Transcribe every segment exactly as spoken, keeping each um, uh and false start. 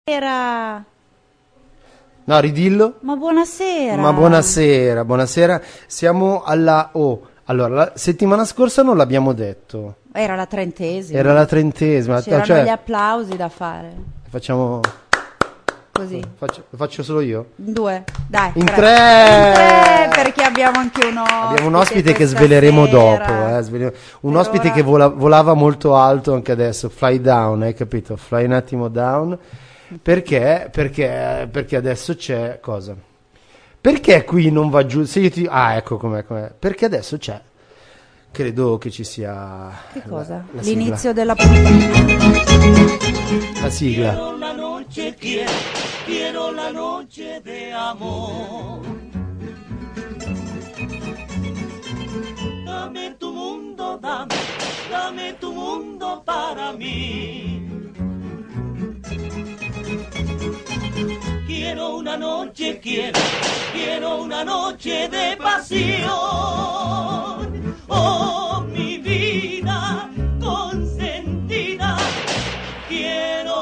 Buonasera. No, ridillo. Ma buonasera. Ma buonasera, buonasera. Siamo alla O. Oh, allora, la settimana scorsa non l'abbiamo detto. Era la trentesima. Era la trentesima. C'erano cioè, gli applausi da fare. Facciamo... Così. Faccio, lo faccio solo io? In due, dai. In tre. tre. In tre, perché abbiamo anche un ospite. Abbiamo un ospite che sveleremo sera. dopo. Eh, sveleremo. Un Per ospite ora... che vola, volava molto alto anche adesso. Fly down, hai capito? Fly un attimo down. Perché? Perché? Perché adesso c'è cosa? Perché qui non va giù? Se io ti... Ah, ecco com'è, com'è. Perché adesso c'è. Credo che ci sia. Che cosa? La, la L'inizio della la sigla. Quiero la noche, quiero, quiero la noche de amor. Dame tu mundo, dame, dame tu mundo para mí. Quiero una noche, quiero, quiero una noche de pasión. Oh, mi vida consentida, quiero.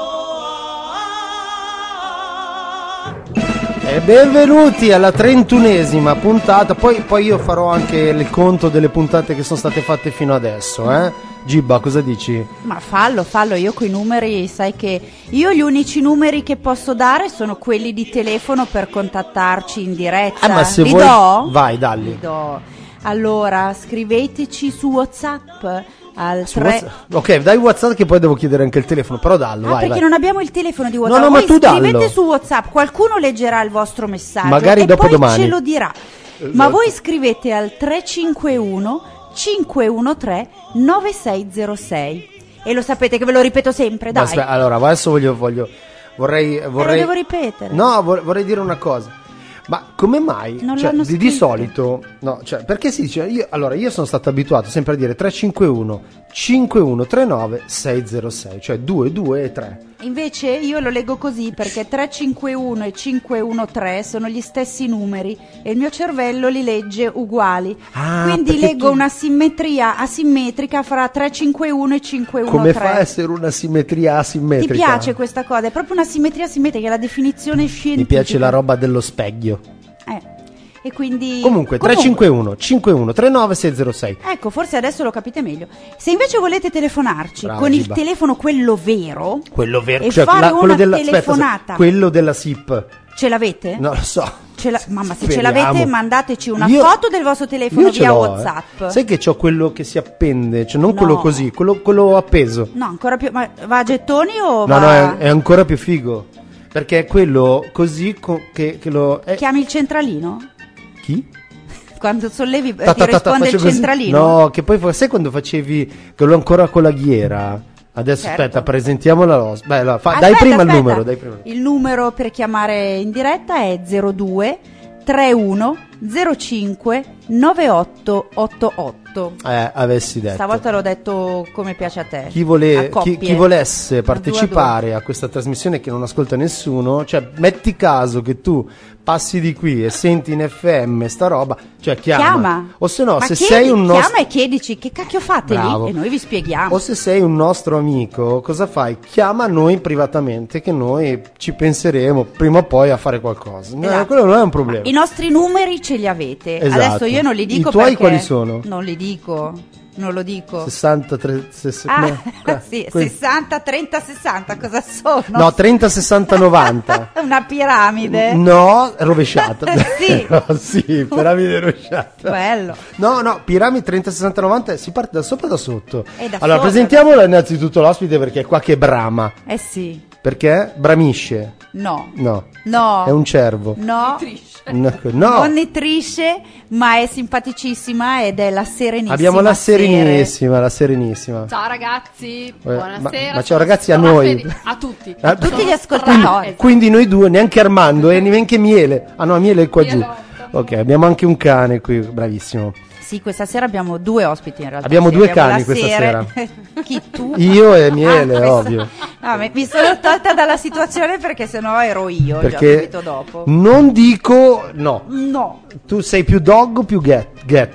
E benvenuti alla trentunesima puntata. Poi, poi io farò anche il conto delle puntate che sono state fatte fino adesso, eh? Gibba, cosa dici? Ma fallo, fallo, io coi numeri, sai che io gli unici numeri che posso dare sono quelli di telefono per contattarci in diretta. Eh, ma se Li vuoi... do? Vai, dalli. Li do. Allora, scriveteci su WhatsApp al Su tre... WhatsApp. Ok, dai WhatsApp che poi devo chiedere anche il telefono, però dallo, Ah, vai, perché vai. non abbiamo il telefono di WhatsApp. No, no, ma Voi tu scrivete dallo. su WhatsApp, qualcuno leggerà il vostro messaggio Magari e dopo poi domani. ce lo dirà. Esatto. Ma voi scrivete al tre cinque uno cinque uno tre nove sei zero sei. E lo sapete che ve lo ripeto sempre, dai. Aspetta, allora, adesso voglio, voglio vorrei, vorrei... Eh, lo devo ripetere. No, vor- vorrei dire una cosa. Ma come mai? Non Cioè, l'hanno di, di scritto. solito, no, cioè, perché si dice, io, allora, io sono stato abituato sempre a dire tre cinque uno cinque uno tre nove sei zero sei, cioè due, due e tre. Invece io lo leggo così perché tre cinque uno e cinque uno tre sono gli stessi numeri e il mio cervello li legge uguali. Ah, Quindi perché leggo tu- una simmetria asimmetrica fra tre cinque uno e cinque uno tre. Come fa a essere una simmetria Ti asimmetrica? piace questa cosa? È proprio una simmetria asimmetrica, è la definizione scientifica. Mi piace la roba dello specchio. Eh. E quindi Comunque, tre cinque uno cinque uno tre nove sei zero sei. Ecco, forse adesso lo capite meglio. Se invece volete telefonarci Brava, con Giba. il telefono quello vero, Quello vero, e cioè fare la- una quello della aspetta, telefonata. aspetta, quello della S I P. ce l'avete? Non lo so. Ce la- Mamma, se ce Speriamo. l'avete mandateci una Io- foto del vostro telefono Io ce via l'ho, WhatsApp. eh. Sai che c'ho quello che si appende, cioè non No. quello così, quello, quello appeso. No, ancora più. Ma va a gettoni o No, va... no, è, è ancora più figo. Perché è quello così co- che, che lo. È... Chiami il centralino? Chi? Quando sollevi eh, Ta, ti ta, ta, ta, risponde il faccio così. centralino? No, che poi sai quando facevi che l'ho ancora con la ghiera. Adesso Certo. aspetta, presentiamo la los- Beh, allora, fa- Aspetta, dai prima aspetta. il numero, dai prima. Il numero per chiamare in diretta è zero due trentuno zero cinque novantotto ottantotto. Eh, avessi detto. Stavolta l'ho detto come piace a te. Chi, vole- A chi, coppie. chi volesse A due a partecipare due. a questa trasmissione che non ascolta nessuno, cioè metti caso che tu passi di qui e senti in F M sta roba, cioè chiama. Chiama. O se no, Ma se chiedi- sei un nostro chiama e chiedici che cacchio fate Bravo. lì e noi vi spieghiamo. o se sei un nostro amico, cosa fai? Chiama noi privatamente che noi ci penseremo prima o poi a fare qualcosa. No, Esatto. quello non è un problema. I nostri numeri ce li avete. Esatto. Adesso io non li dico I tuoi perché quali sono? Non li dico. Non lo dico. sessantatré sessanta, Ah, no, qua- sì, que- sessanta trenta sessanta cosa sono? no, trenta sessanta novanta. Una piramide. No, rovesciata. Sì. No, sì, piramide rovesciata. Bello. No, no, piramide trenta sessanta novanta si parte da sopra o da sotto? E da allora, sopra, presentiamola innanzitutto l'ospite perché è qua che brama. Eh sì. Perché? Bramisce. No. No. No. È un cervo. No. No. no. Non nitrisce, ma è simpaticissima ed è la Serenissima. Abbiamo la Sere. Serenissima, la Serenissima. Ciao ragazzi, ma- buonasera. ma ciao sono- ragazzi a sono noi. Fede- a tutti. A tutti Sono gli ascoltatori. stra- Quindi- Quindi noi due, neanche Armando e neanche Miele. Ah no, Miele è qua giù. Mielotto. Ok, abbiamo anche un cane qui, bravissimo. Sì, questa sera abbiamo due ospiti in realtà. Abbiamo Sì, due abbiamo cani la questa Sere- Chi tu? Io e Miele, Ah, questo- ovvio. No, mi mi sono tolta dalla situazione perché sennò ero io, già Perché subito dopo. non dico no. No. Tu sei più dog o più get? Get.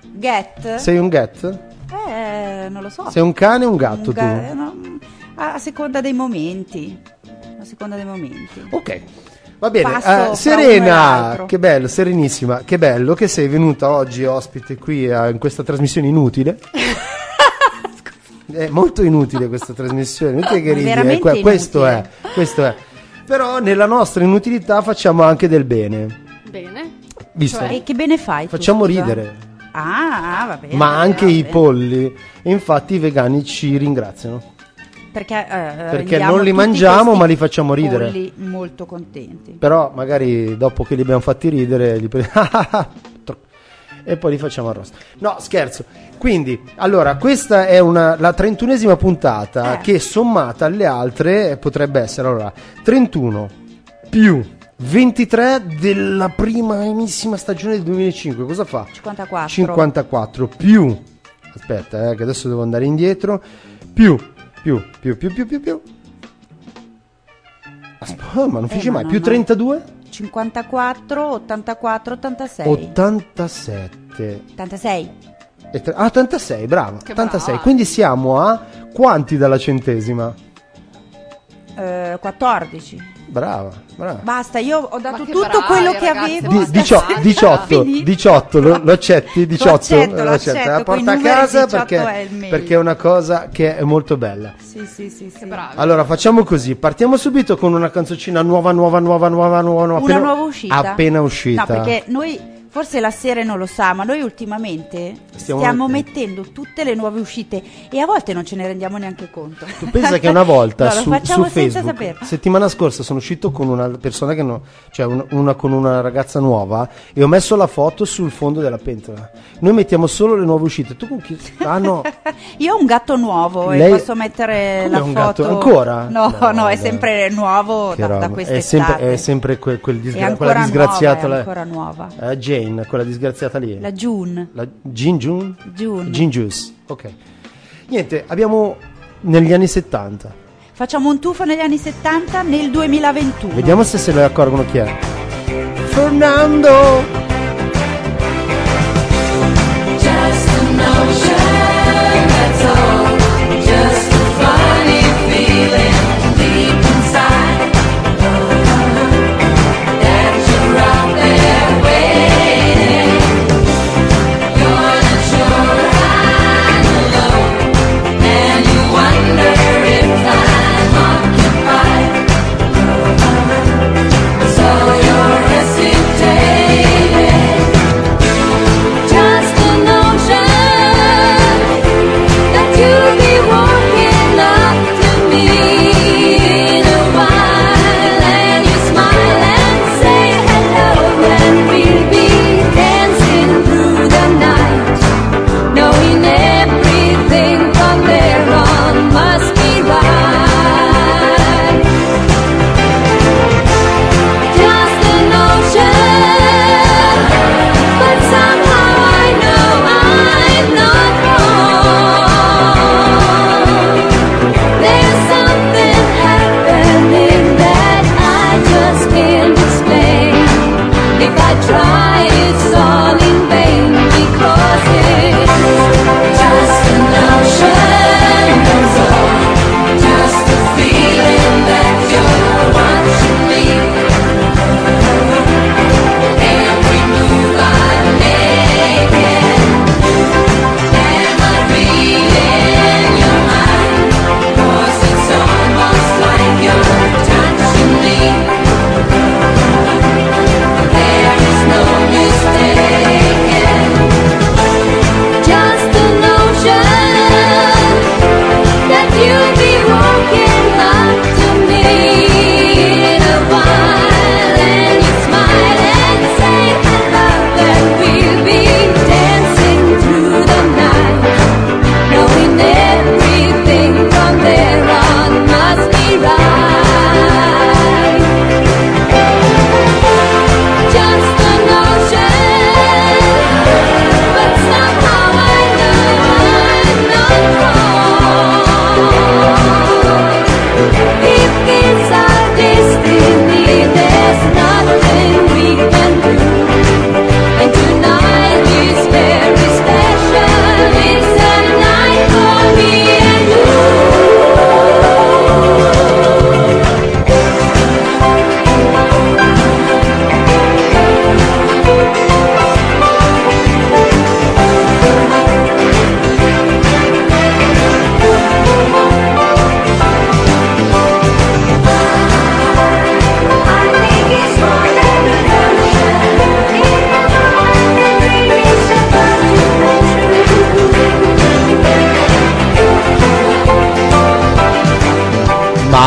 Get? Sei un get? Eh, non lo so. Sei un cane o un gatto Un ga- tu? no, a seconda dei momenti. A seconda dei momenti. Ok. Va bene, Passo eh, fra uno e Serena, l'altro. che bello, serenissima, che bello che sei venuta oggi ospite qui eh, in questa trasmissione inutile. È molto inutile questa trasmissione, inutile che È ridi, eh, veramente que- questo è, inutile. questo è. Però nella nostra inutilità facciamo anche del bene, Bene. visto? Cioè? E che bene fai tu, Facciamo scusa? ridere, Ah, va bene. ma va anche bene, i va bene. polli, e infatti i vegani ci ringraziano. Perché, eh, Perché rendiamo non li tutti mangiamo, questi ma li facciamo ridere. polli molto contenti. Però magari dopo che li abbiamo fatti ridere li pre- e poi li facciamo arrosto. No, scherzo. Quindi, allora, questa è una, la trentunesima puntata Eh. che sommata alle altre potrebbe essere, allora, trentuno più ventitré della primissima stagione del duemilacinque. Cosa fa? cinquantaquattro. cinquantaquattro più, aspetta, eh, che adesso devo andare indietro, più, più, più, più, più, più, più. Aspetta, oh, ma non Eh, finisce ma mai. no, Più no. trentadue? cinquantaquattro, ottantaquattro, ottantasei. ottantasette. ottantasei. E tre- ah, ottantasei, bravo. Che ottantasei. brava. Quindi siamo a quanti dalla centesima? Eh, quattordici. Brava, brava. Basta, io ho dato Ma che tutto bravi, quello che ragazzi, avevo. Di- basta. dicio- Basta. diciotto, Finito. diciotto, lo, lo accetti? diciotto? accetto, lo Lo accetto. accetto, La coi porta a numeri casa diciotto perché, è il meglio. perché è una cosa che è molto bella. Sì, sì, sì, sì. Che bravi. Allora facciamo così, partiamo subito con una canzoncina nuova, nuova, nuova, nuova, nuova, nuova. Una appena- nuova uscita? Appena uscita. No, perché noi, forse la serie non lo sa, ma noi ultimamente Stiamo stiamo, mettendo. mettendo tutte le nuove uscite e a volte non ce ne rendiamo neanche conto. Tu pensa che una volta No, lo su, facciamo su senza Facebook, saperlo. settimana scorsa sono uscito con una persona che no, cioè un- una con una ragazza nuova e ho messo la foto sul fondo della pentola. Noi mettiamo solo le nuove uscite. Tu con chi? Ah no. Io ho un gatto nuovo Lei- e posso mettere Come la un foto. gatto? Ancora? No, No, no, è dai. sempre nuovo Che da, da roba. quest'estate. È sempre, è sempre quel, quel disgra- È quella ancora disgraziata nuova, è là. ancora nuova. Eh, Jane, quella disgraziata lì. La June. La Gin June? June. Gin Juice. Ok. Niente, abbiamo negli anni settanta. Facciamo un tuffo negli anni settanta nel duemilaventuno. Vediamo se se ne accorgono chi è. Fernando. Just a notion, that's all. Just a funny feeling deep inside. That you're out there waiting. You're not sure I'm alone, and you wonder if I'm occupied. So you're hesitating.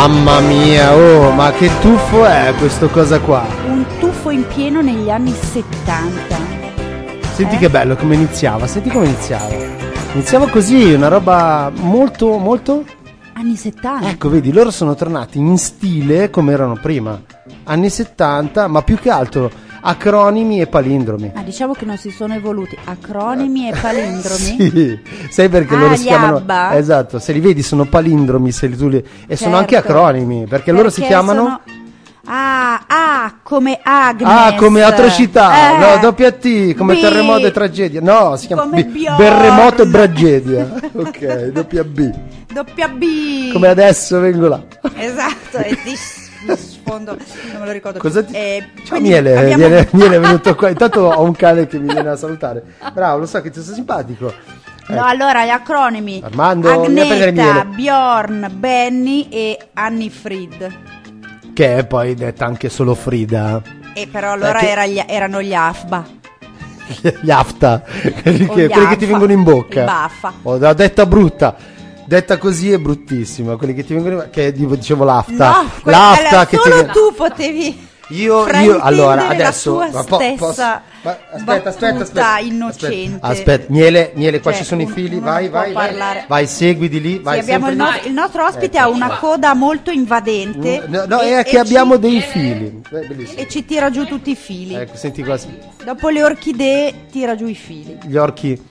Mamma mia, oh, ma che tuffo è questo cosa qua? Un tuffo in pieno negli anni settanta. Senti Eh? che bello come iniziava, senti come iniziava. Iniziava così, una roba molto, molto... Anni settanta. Ecco, vedi, loro sono tornati in stile come erano prima. Anni settanta, ma più che altro acronimi e palindromi. Ah, diciamo che non si sono evoluti. Acronimi e palindromi. Sì, sai perché Ah, loro gli si chiamano... ABBA? Esatto, se li vedi sono palindromi, se li tu li... e Certo. sono anche acronimi, perché, loro si Perché chiamano... sono- Ah, ah, come Agnes. Ah, come atrocità, Eh. no, doppia T, come B. terremoto e tragedia. No, si chiama Come B- Bjorn. Berremoto e tragedia. Ok, doppia B. Doppia B. Come adesso vengo là. Esatto, e ti mi sfondo, non me lo ricordo Cosa più. ti... Eh, Ciao quindi Miele, abbiamo- Miele, Miele è venuto qua. Intanto ho un cane che mi viene a salutare. Bravo, lo so che ti sto simpatico. No, Ecco. allora gli acronimi: Armando, vieni a prendere Agneta, Miele. Bjorn, Benny e Annie Fried. Che è poi detta anche solo Frida. E però allora Eh, che- era gli- erano gli A F B A. Gli afta, quelli, O che, gli quelli che ti affa, vengono in bocca. il baffa. Oh, da- detta brutta. Detta così è bruttissima. Quelli che ti vengono in bocca. Che dicevo l'afta. No, que- l'afta allora, che ti solo viene- tu potevi Io, io fraintendere allora la adesso tua ma po- stessa posso- ma aspetta, aspetta, battuta aspetta, innocente. aspetta, aspetta, Miele, Miele, qua Cioè, ci sono i un- fili, uno vai, non può vai, vai, parlare. vai, segui di lì, vai Sì, abbiamo il, sempre nos- lì. il nostro ospite Ecco. ha una coda molto invadente. No, no, e- è e che ci- abbiamo dei fili. Eh, bellissimo. e ci tira giù tutti i fili. Ecco, senti qua, sì. Dopo le orchidee tira giù i fili. Gli orchi.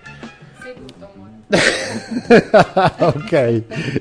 Ok.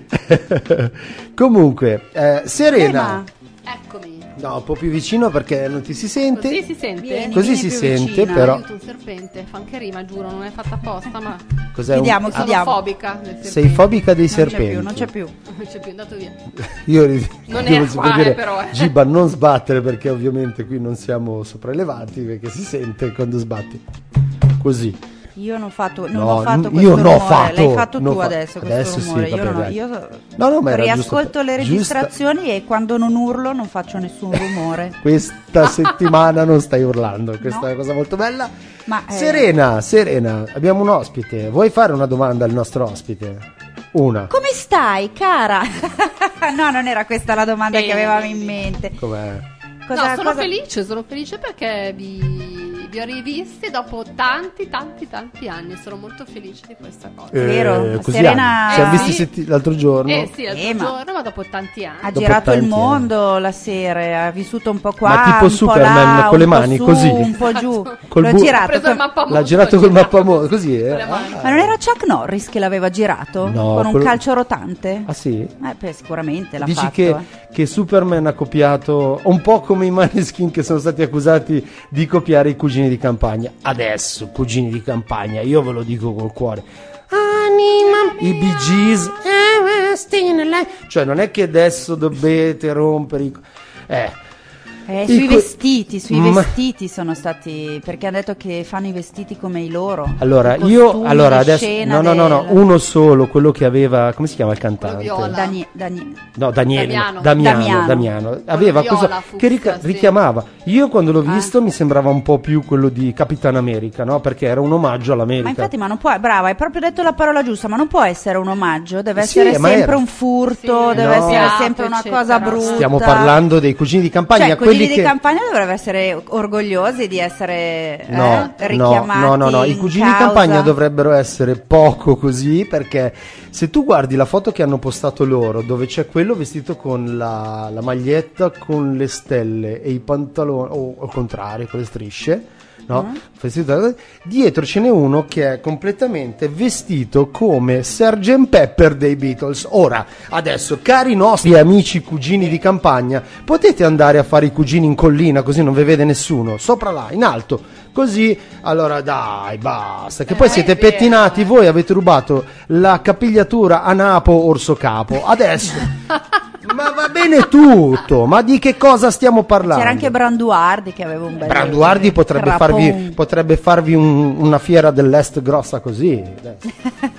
Comunque, eh, Serena. Eccomi. No, un po' più vicino perché non ti si sente. Così si sente? Vieni. Così Vieni si più sente, vicina. però. Aiuto, un serpente, fa anche rima, giuro, non è fatta apposta, ma Cos'è un- Chiudiamo, ah, sono chiudiamo. fobica del serpente. sei fobica dei Non c'è serpenti. più, non c'è più. Non c'è più, è andato via. Io ri- Non devo era sempre qua, dire, eh, però, eh. Giba, non sbattere perché ovviamente qui non siamo sopraelevati perché si sente quando sbatti. Così. Io non ho fatto, non No, ho fatto io questo non ho rumore. fatto- L'hai fatto non tu fa- adesso questo adesso sì, rumore. io vabbè, non ho, dai. io No, no, ma era riascolto giusto- le giusta- registrazioni e quando non urlo non faccio nessun rumore. Questa settimana non stai urlando, questa No. è una cosa molto bella. Ma, eh, Serena, Serena, abbiamo un ospite. Vuoi fare una domanda al nostro ospite? Una. Come stai, cara? No, non era questa la domanda Bene, che avevamo in bene. mente. Com'è? Cosa- no, sono cosa- felice, sono felice perché vi, vi ho rivisti dopo tanti, tanti, tanti anni. Sono molto felice di questa cosa. È vero, così Serena- anni. Ci siamo Eh, visti sì. setti- l'altro giorno. Eh sì, l'altro Eh, ma- giorno, ma dopo tanti anni. Ha Dopo girato il tanti mondo la sera, ha vissuto un po' qua, Ma tipo un Superman po' là, con le un po' mani, su, così. un po' giù. Col L'ha bu- Ha girato. preso con- il mappamondo. L'ha girato ha col girato mappamondo, così, eh? con le mani. Ma non era Chuck Norris che l'aveva girato? No, con un quello- calcio rotante? Ah sì? Eh, beh, sicuramente l'ha Dici fatto. che, eh. che Superman ha copiato un po' come i Maneskin che sono stati accusati di copiare i Cugini di Campagna. Adesso, Cugini di Campagna, io ve lo dico col cuore. Anima, i Bee Gees, eh, stay in life. Cioè non è che adesso dovete rompere i... Eh, Eh, I sui co- vestiti, sui Ma- vestiti sono stati, perché hanno detto che fanno i vestiti come i loro. allora, I io, costumi allora di adesso, scena no, no, no, no, del- uno solo, quello che aveva, come si chiama il cantante? viola. Dani- Dani- No, Daniele, Damiano. Damiano, Damiano. Damiano. Aveva viola, questo fucsia, che rica- sì. richiamava. Io quando l'ho Ah. visto mi sembrava un po' più quello di Capitan America, no? Perché era un omaggio all'America. Ma infatti, ma non può, brava, hai proprio detto la parola giusta, ma non può essere un omaggio, deve Sì, essere ma sempre era. un furto, Sì, deve no. essere Piatto, sempre una eccetera. cosa brutta. Stiamo parlando dei Cugini di Campagna, Cioè, quelli quelli di che campagna dovrebbero essere orgogliosi di essere No, eh, richiamati. no, no, no, no, i in Cugini di causa. Campagna dovrebbero essere poco così, perché se tu guardi la foto che hanno postato loro, dove c'è quello vestito con la, la maglietta con le stelle e i pantaloni, o al contrario, con le strisce, no? Mm. Vestito- dietro ce n'è uno che è completamente vestito come sergeant Pepper dei Beatles. Ora, adesso, cari nostri amici cugini di campagna, potete andare a fare i cugini in collina, così non vi vede nessuno, sopra là, in alto, così, allora dai, basta, che poi Eh, siete è vero, pettinati, eh. voi avete rubato la capigliatura a Napo Orso Capo, adesso... Ma va bene tutto, ma di che cosa stiamo parlando? C'era anche Branduardi che aveva un bel Branduardi potrebbe crapon. farvi, potrebbe farvi un- una fiera dell'est grossa così. Adesso.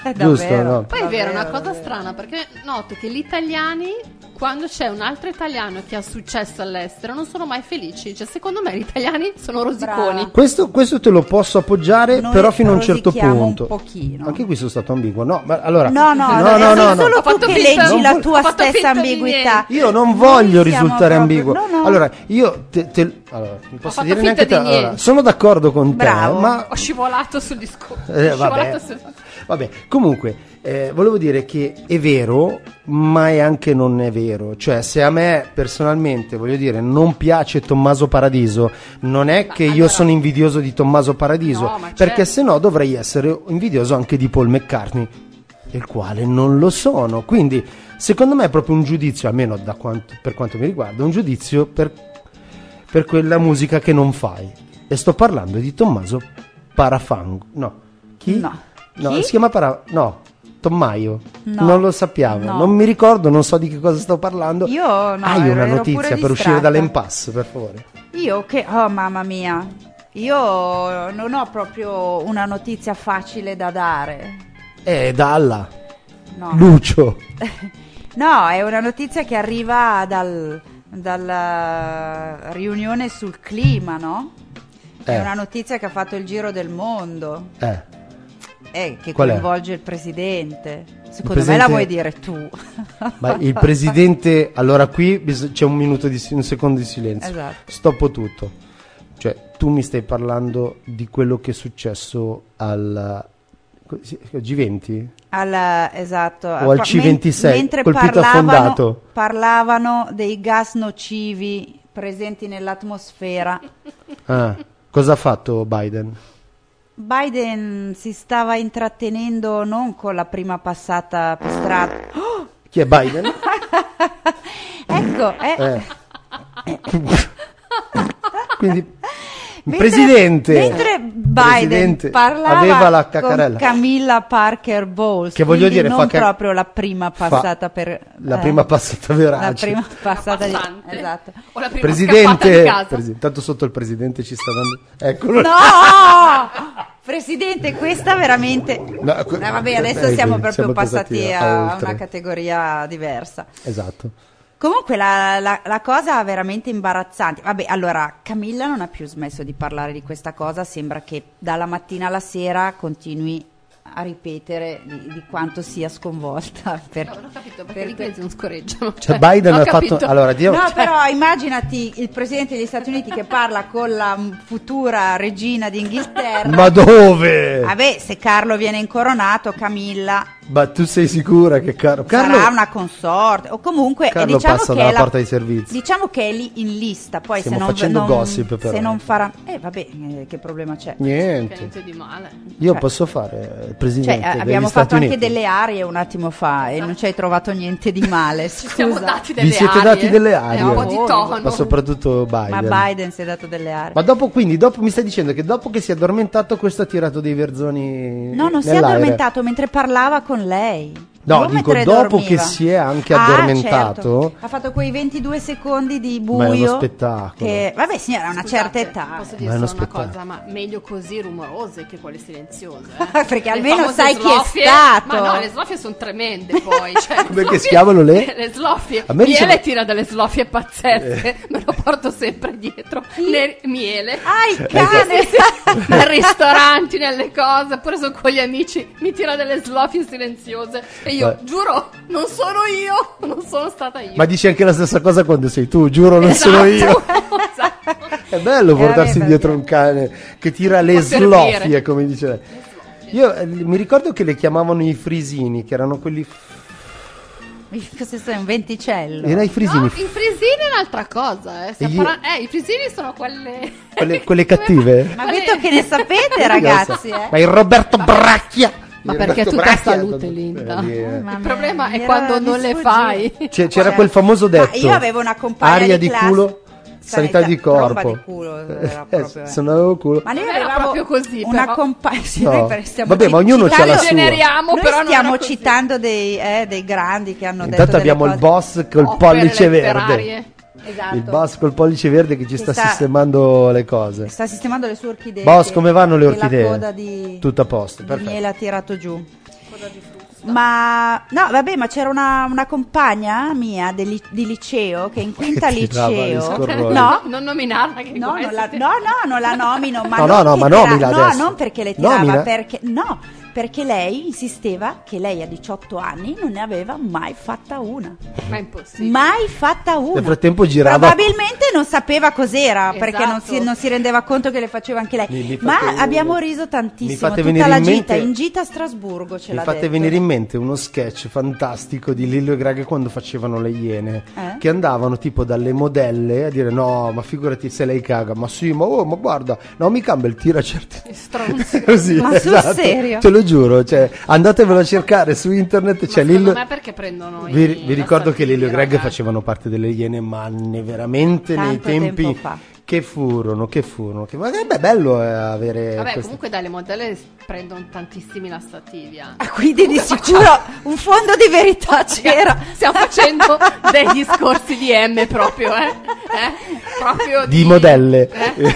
Giusto, Davvero. no? Poi è vero, è una Davvero, cosa davvero. strana, perché noto che gli italiani, quando c'è un altro italiano che ha successo all'estero, non sono mai felici. Cioè, secondo me gli italiani sono rosiconi. Brava. Questo, questo te lo posso appoggiare, Noi però fino a un certo rosichiamo punto. un pochino. Anche qui sono stato ambiguo. No, ma allora. No, no, no, no, no, è no, no. solo Ho fatto tu che finta- leggi non la vo- tua ho fatto stessa finta di ambiguità. Io non Noi voglio siamo risultare proprio- ambiguo. no, no. Allora, io te, te- allora, non posso fatto dire finta neanche di te. Allora, niente. sono d'accordo con te, Bravo. ma Ho scivolato sul discorso. Eh, Ho vabbè. scivolato sul... Vabbè, comunque, eh, volevo dire che è vero, ma è anche non è vero. Cioè, se a me personalmente, voglio dire, non piace Tommaso Paradiso, non è che io allora- sono invidioso di Tommaso Paradiso, No, ma perché certo. se no dovrei essere invidioso anche di Paul McCartney, il quale non lo sono. Quindi, secondo me è proprio un giudizio, almeno da quanto, per quanto mi riguarda, un giudizio per, per quella musica che non fai. E sto parlando di Tommaso Parafango. No. Chi? No. No, Chi? si chiama Para... No, Tommaio. No. Non lo sappiamo. No. Non mi ricordo, non so di che cosa sto parlando. Io no, Hai ero- una ero notizia pure per uscire distratta. dall'impasse, per favore. Io che, oh mamma mia, io non ho proprio una notizia facile da dare. Eh, dalla. No, Lucio. no, è una notizia che arriva dal, dalla riunione sul clima, no? È Eh. una notizia che ha fatto il giro del mondo, Eh. eh, che Qual è? coinvolge il presidente. Secondo presidente- me la vuoi dire tu. Ma il presidente... Allora, qui bis- c'è un minuto di un secondo di silenzio. Esatto. Stoppo tutto. Cioè, tu mi stai parlando di quello che è successo al G venti? Al, esatto, O al Fa- C ventisei, mentre colpito parlavano, affondato. parlavano dei gas nocivi presenti nell'atmosfera. Ah, cosa ha fatto Biden? Biden si stava intrattenendo non con la prima passata per strada. Chi è Biden? Ecco, eh, Eh. Quindi il mentre- presidente, mentre Biden presidente parlava aveva la con caccarella. Camilla Parker Bowles, Che voglio quindi dire, non fa ca- proprio la prima fa- passata per la eh, prima passata verace. la prima passata di, passante. esatto. O la prima scappata di Presidente, casa. presi- tanto sotto il presidente ci sta dando. Eccolo. lì. No! Presidente, questa veramente... No, que- Eh, vabbè, adesso eh, siamo sì, proprio siamo passati passati a, a oltre. una categoria diversa. Esatto. Comunque la, la- la cosa veramente imbarazzante. Vabbè, allora, Camilla non ha più smesso di parlare di questa cosa, sembra che dalla mattina alla sera continui a ripetere di, di quanto sia sconvolta. Per, No, non ho capito perché per- gli inglesi non scorreggiano. Cioè Biden non ho ha fatto capito. allora Dio, No, cioè, però immaginati il presidente degli Stati Uniti che parla con la m, futura regina d'Inghilterra. ma dove? Vabbè, se Carlo viene incoronato, Camilla Ma tu sei sicura che Carlo Carlo sarà una consorte o comunque Carlo e diciamo passa che dalla è la- porta dei servizi. diciamo che è lì in lista, poi Stiamo se non facendo non- gossip, però. se non farà eh vabbè, eh, che problema c'è? Che Niente. niente di male. Io Cioè- posso fare il Cioè, presidente eh, degli abbiamo Stati fatto anche Uniti. delle arie un attimo fa e non ci hai trovato niente di male, Ci siamo scusa. dati delle Vi siete arie. dati delle arie. E un po' di tono. Ma soprattutto Biden. Ma Biden si è dato delle arie. Ma dopo, quindi, dopo mi stai dicendo che dopo che si è addormentato, questo ha tirato dei verzoni. No, non si è nell'aereo. addormentato mentre parlava con lei. No, Non dico, mentre dopo dormiva. che si è anche Ah, addormentato. certo. Ha fatto quei ventidue secondi di buio. Ma è uno spettacolo. Che, vabbè, signora, a una Scusate, certa età. Posso Ma dire è uno solo una spettacolo. cosa, ma meglio così rumorose che quelle silenziose. eh. Perché Le almeno famose sai chi è sloffie- stato. Ma no, le sloffie sono tremende poi. Cioè, Come le che sloffie- si chiamano le? Le sloffie. A me Miele diceva- tira delle sloffie pazzesche, me lo porto sempre dietro. Ne- miele. Ah, il Eh, cane! Nei ristoranti, nelle cose, oppure sono con gli amici, mi tira delle sloffie silenziose. E io, Beh. giuro, non sono io, non sono stata io. Ma dici anche la stessa cosa quando sei tu, giuro, non Esatto, sono io. esatto. È bello Eh, portarsi vabbè, dietro perché- un cane che tira le Può servire. sloffie, come dice lei. Io eh, mi ricordo che le chiamavano i frisini, che erano quelli. Questo è un venticello. Era i frisini. No, i frisini è un'altra cosa. Eh. Stiamo E io- parla- eh, i frisini sono quelle. Quelle, quelle cattive? Ma vedo che ne sapete, ragazzi, eh? Ma il Roberto Bracchia. Ma Il perché è Roberto tutta Bracchia. salute, Linda. Eh, lì, eh. Mamma Il mia, problema è mi quando era- non mi le sfuggiva. fai. C'è- c'era Cioè, quel famoso detto. ma io avevo una compagna aria di di classe- culo, sanità di tromba corpo. di culo, era Eh, proprio, eh. se non avevo culo. Ma noi Non era avevamo proprio così, una però. compagna. Sì, No. noi per- stiamo Vabbè, ma ognuno c'ha la citando- sua. Generiamo, Noi però non stiamo era così. citando dei, eh, dei grandi che hanno detto Intanto delle abbiamo il cose- boss col Opere pollice letterarie. verde. Esatto. Il boss col pollice verde che ci Che sta, sta- sistemando le cose. Sta sistemando le sue orchidee. Boss, che- come vanno le che orchidee? La coda di, Tutto a posto, di perfetto. miele ha tirato giù. Coda cosa di frusta. Ma no, vabbè, ma c'era una, una compagna mia del li- di liceo che in quinta Che tirava gli liceo. scorroi. No, Non nominarla che No, come non la, siete- no, no, non la nomino, ma No, non no, no, che ma tira- nomina no, adesso. non perché le tirava, Nomina? perché no, perché lei insisteva che lei a diciotto anni non ne aveva mai fatta una. Ma è impossibile. Mai fatta una. Nel frattempo girava- Probabilmente non sapeva cos'era, Esatto. perché non si, non si rendeva conto che le faceva anche lei. Mi- mi Ma fate- abbiamo riso mi tantissimo, fate tutta venire la in gita, mente- in gita a Strasburgo ce Mi l'ha fate detto. venire in mente uno sketch fantastico di Lillo e Greg quando facevano le iene, Eh? che andavano tipo dalle modelle a dire no, ma figurati se lei caga, ma sì, ma, oh, ma guarda, Naomi Campbell tira certi... Stronzi. Così, Ma sul esatto. serio? Te lo giuro, cioè, andatevelo a cercare su internet, Ma c'è secondo Lillo... me perché prendono Vi, i- vi la ricordo che Lillo e satira, Greg eh. facevano parte delle Iene, ma ne veramente nei Tanto tempi tempo fa. che furono, che furono. Che, ma che beh, bello eh, avere. Vabbè, queste- comunque dalle modelle prendono tantissimi la stativia. Ah, quindi di sicuro un fondo di verità c'era. Stiamo facendo dei discorsi di M proprio, eh? Eh? Proprio Di modelle.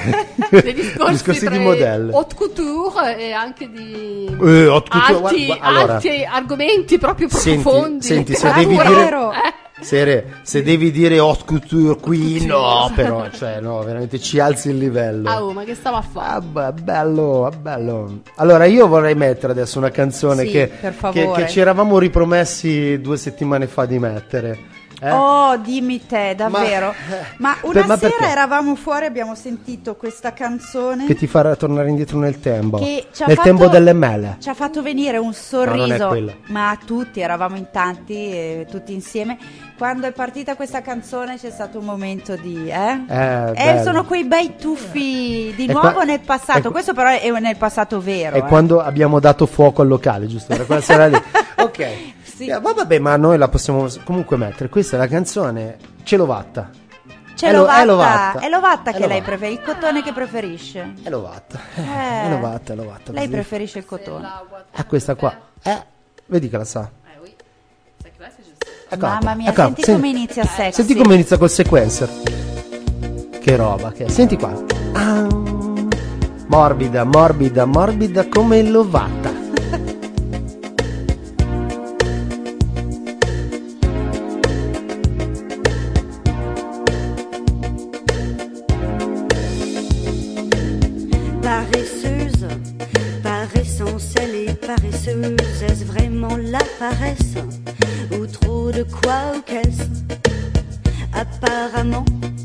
Eh? Dei discorsi, Discorsi tra di modelle. haute couture e anche di Eh, haute couture, alti, guarda- allora. alti argomenti proprio Senti, profondi. senti, se Ah, devi pure dire. vero. Eh? Sere, se devi dire haute couture qui, no, però, cioè, no, veramente ci alzi il livello. Ah, oh, ma che stava a fare? Ah, beh, bello, ah, bello. Allora, io vorrei mettere adesso una canzone Sì, che, per che, favore. che ci eravamo ripromessi due settimane fa di mettere. Eh? Oh, dimmi te, davvero. Ma, una Per- ma sera perché? eravamo fuori, abbiamo sentito questa canzone Che ti farà tornare indietro nel tempo. che ci ha Nel fatto- tempo delle mele. ci ha fatto venire un non è sorriso, quella. ma tutti, eravamo in tanti, eh, tutti insieme. Quando è partita questa canzone c'è stato un momento di... Eh? Eh, Eh, bello. sono quei bei tuffi di E nuovo qua- nel passato. e qu- Questo però è nel passato vero. E eh. quando abbiamo dato fuoco al locale, giusto? Per quella sera lì. Ok. Sì. Eh, va- vabbè, ma noi la possiamo comunque mettere. Questa è la canzone Celovatta. C'è è lo- Lovatta, è Lovatta. è Lovatta È che lei Lovatta. preferisce, il cotone che preferisce. È Lovatta. Eh. È Lovatta, è Lovatta. Lei così. preferisce il cotone. Ah, questa qua. Eh, vedi che la sa. Eh, oui. Sai che là, c'est juste- Eccola Mamma qua, mia, eccola senti qua. come inizia sexy. Senti come inizia col sequencer. Che roba che è. Senti qua. Ah, morbida, morbida, morbida come il Lovatta. Paresseuse, par essence elle est paresseuse. Est-ce vraiment la paresse ou trop de quoi ou qu'est-ce? Apparemment,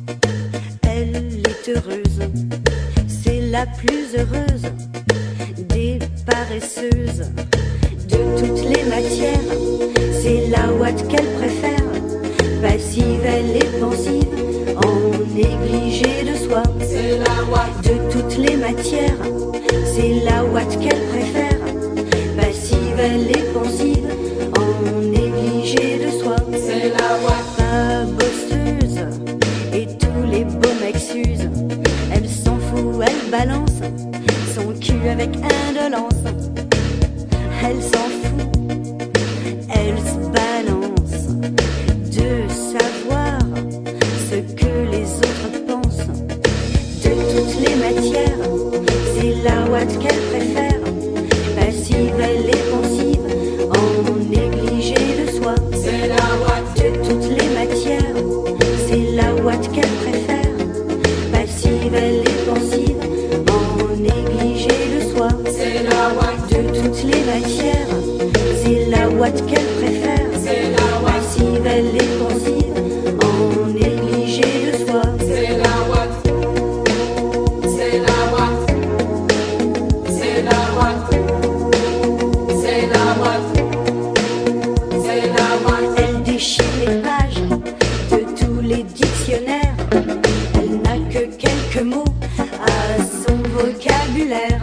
elle est heureuse. C'est la plus heureuse des paresseuses. De toutes les matières, c'est la ouate qu'elle préfère. Passive, elle est pensive, en négligé de soi. C'est la ouate. De toutes les matières, c'est la ouate qu'elle préfère. Passive, elle est pensive, en négligé de soi. C'est la ouate. Pas bosseuse, et tous les beaux mecs s'usent. Elle s'en fout, elle balance son cul avec indolence. Elle s'en fout, elle se balance de savoir ce que les autres pensent. De toutes les matières, c'est la ouate qu'elle préfère. Passive, elle est pensive, en négligé de soi. C'est la ouate. De toutes les matières, c'est la ouate qu'elle préfère. Passive, elle est pensive, en négligé de soi. C'est la ouate. De toutes les matières, c'est la ouate qu'elle préfère. C'est la ouate. Passive, elle est pensive, en négligé de soi. C'est la ouate. C'est la ouate. C'est la ouate. C'est la ouate. C'est la ouate. Elle déchire les pages de tous les dictionnaires. Elle n'a que quelques mots à son vocabulaire.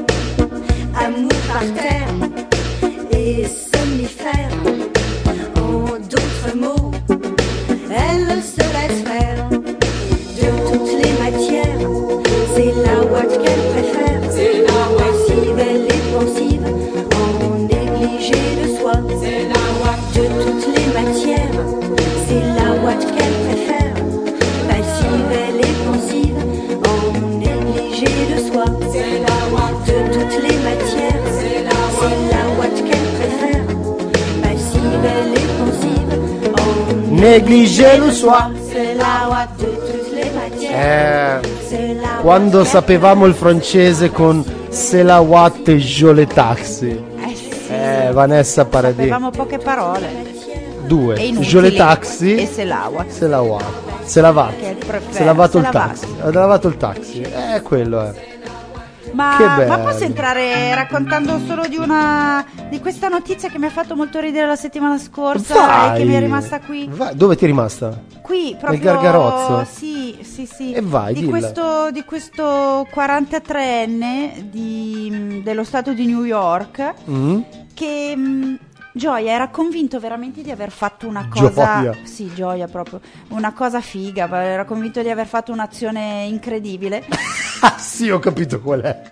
Amour par terre et somnifère. En d'autres mots, elle se laisse faire. De toutes les matières, c'est la ouate qu'elle préfère. C'est la ouate. Passive, elle est pensive, en négligé de soi. C'est la ouate. De toutes les matières, c'est la ouate qu'elle préfère. Passive, elle est pensive, en négligé de soi. C'est la ouate. De toutes les matières, c'est la négligé le soir. C'est la ouate de toutes les matières. Eh, C'est la quando ouate sapevamo il francese con C'est la Watt e Jo le taxi. Eh sì, Eh, Vanessa Paradis. avevamo poche parole. E Due. inutili. Jo le taxi. E se l'aua. Se la Watt. Se lavato. Che è il prefer- Se lavato se il lavato. taxi. Ha lavato il taxi. Eh, quello è. Ma, Che ma bello. posso entrare raccontando solo di una di questa notizia che mi ha fatto molto ridere la settimana scorsa Vai. e che mi è rimasta qui? Vai. Dove ti è rimasta? Qui proprio Gargarozzo? Sì, sì, sì. E vai, di dilla. questo di questo quarantatreenne di, dello stato di New York Mm? che mh, Gioia era convinto veramente di aver fatto una cosa Gioia. sì, Gioia proprio, una cosa figa, era convinto di aver fatto un'azione incredibile. Ah, sì, ho capito qual è.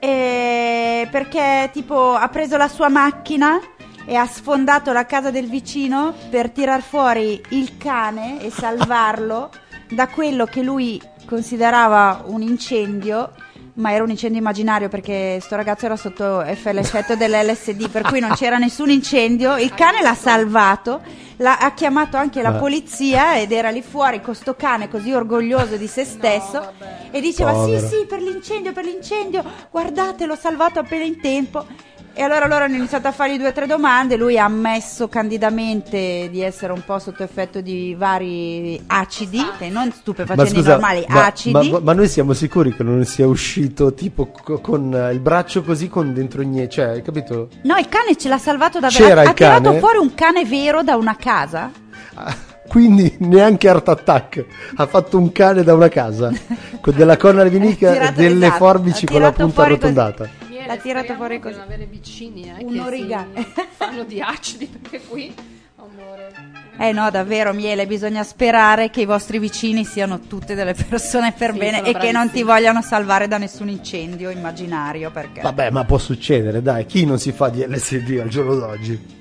E perché tipo ha preso la sua macchina e ha sfondato la casa del vicino per tirar fuori il cane e salvarlo da quello che lui considerava un incendio, ma era un incendio immaginario perché sto ragazzo era sotto eff- l'effetto dell'L S D, per cui non c'era nessun incendio. Il cane l'ha salvato, l'ha, ha chiamato anche la Ma- polizia ed era lì fuori con sto cane così orgoglioso di se stesso e diceva Povero. sì sì per l'incendio, per l'incendio, guardate l'ho salvato appena in tempo. E allora loro hanno iniziato a fargli due o tre domande, lui ha ammesso candidamente di essere un po' sotto effetto di vari acidi, che non stupefacenti normali, ma, acidi. ma- ma noi siamo sicuri che non sia uscito tipo co- con eh, il braccio così con dentro niente, cioè, hai capito? No, il cane ce l'ha salvato davvero. C'era ha il ha tirato cane? fuori un cane vero da una casa. Ah, quindi neanche Art Attack ha fatto un cane da una casa con della corna vinica Ha e tirato- delle esatto, forbici ha con la tirato punta fuori così. arrotondata. Miele, L'ha tirato speriamo fuori di così. non avere vicini eh, Un che origami. si fanno di acidi, perché qui amore. Eh no, davvero, Miele, bisogna sperare che i vostri vicini siano tutte delle persone per Sì, bene sono e che non bravissimi. ti vogliano salvare da nessun incendio immaginario, perché... Vabbè, ma può succedere, dai, chi non si fa di L S D al giorno d'oggi?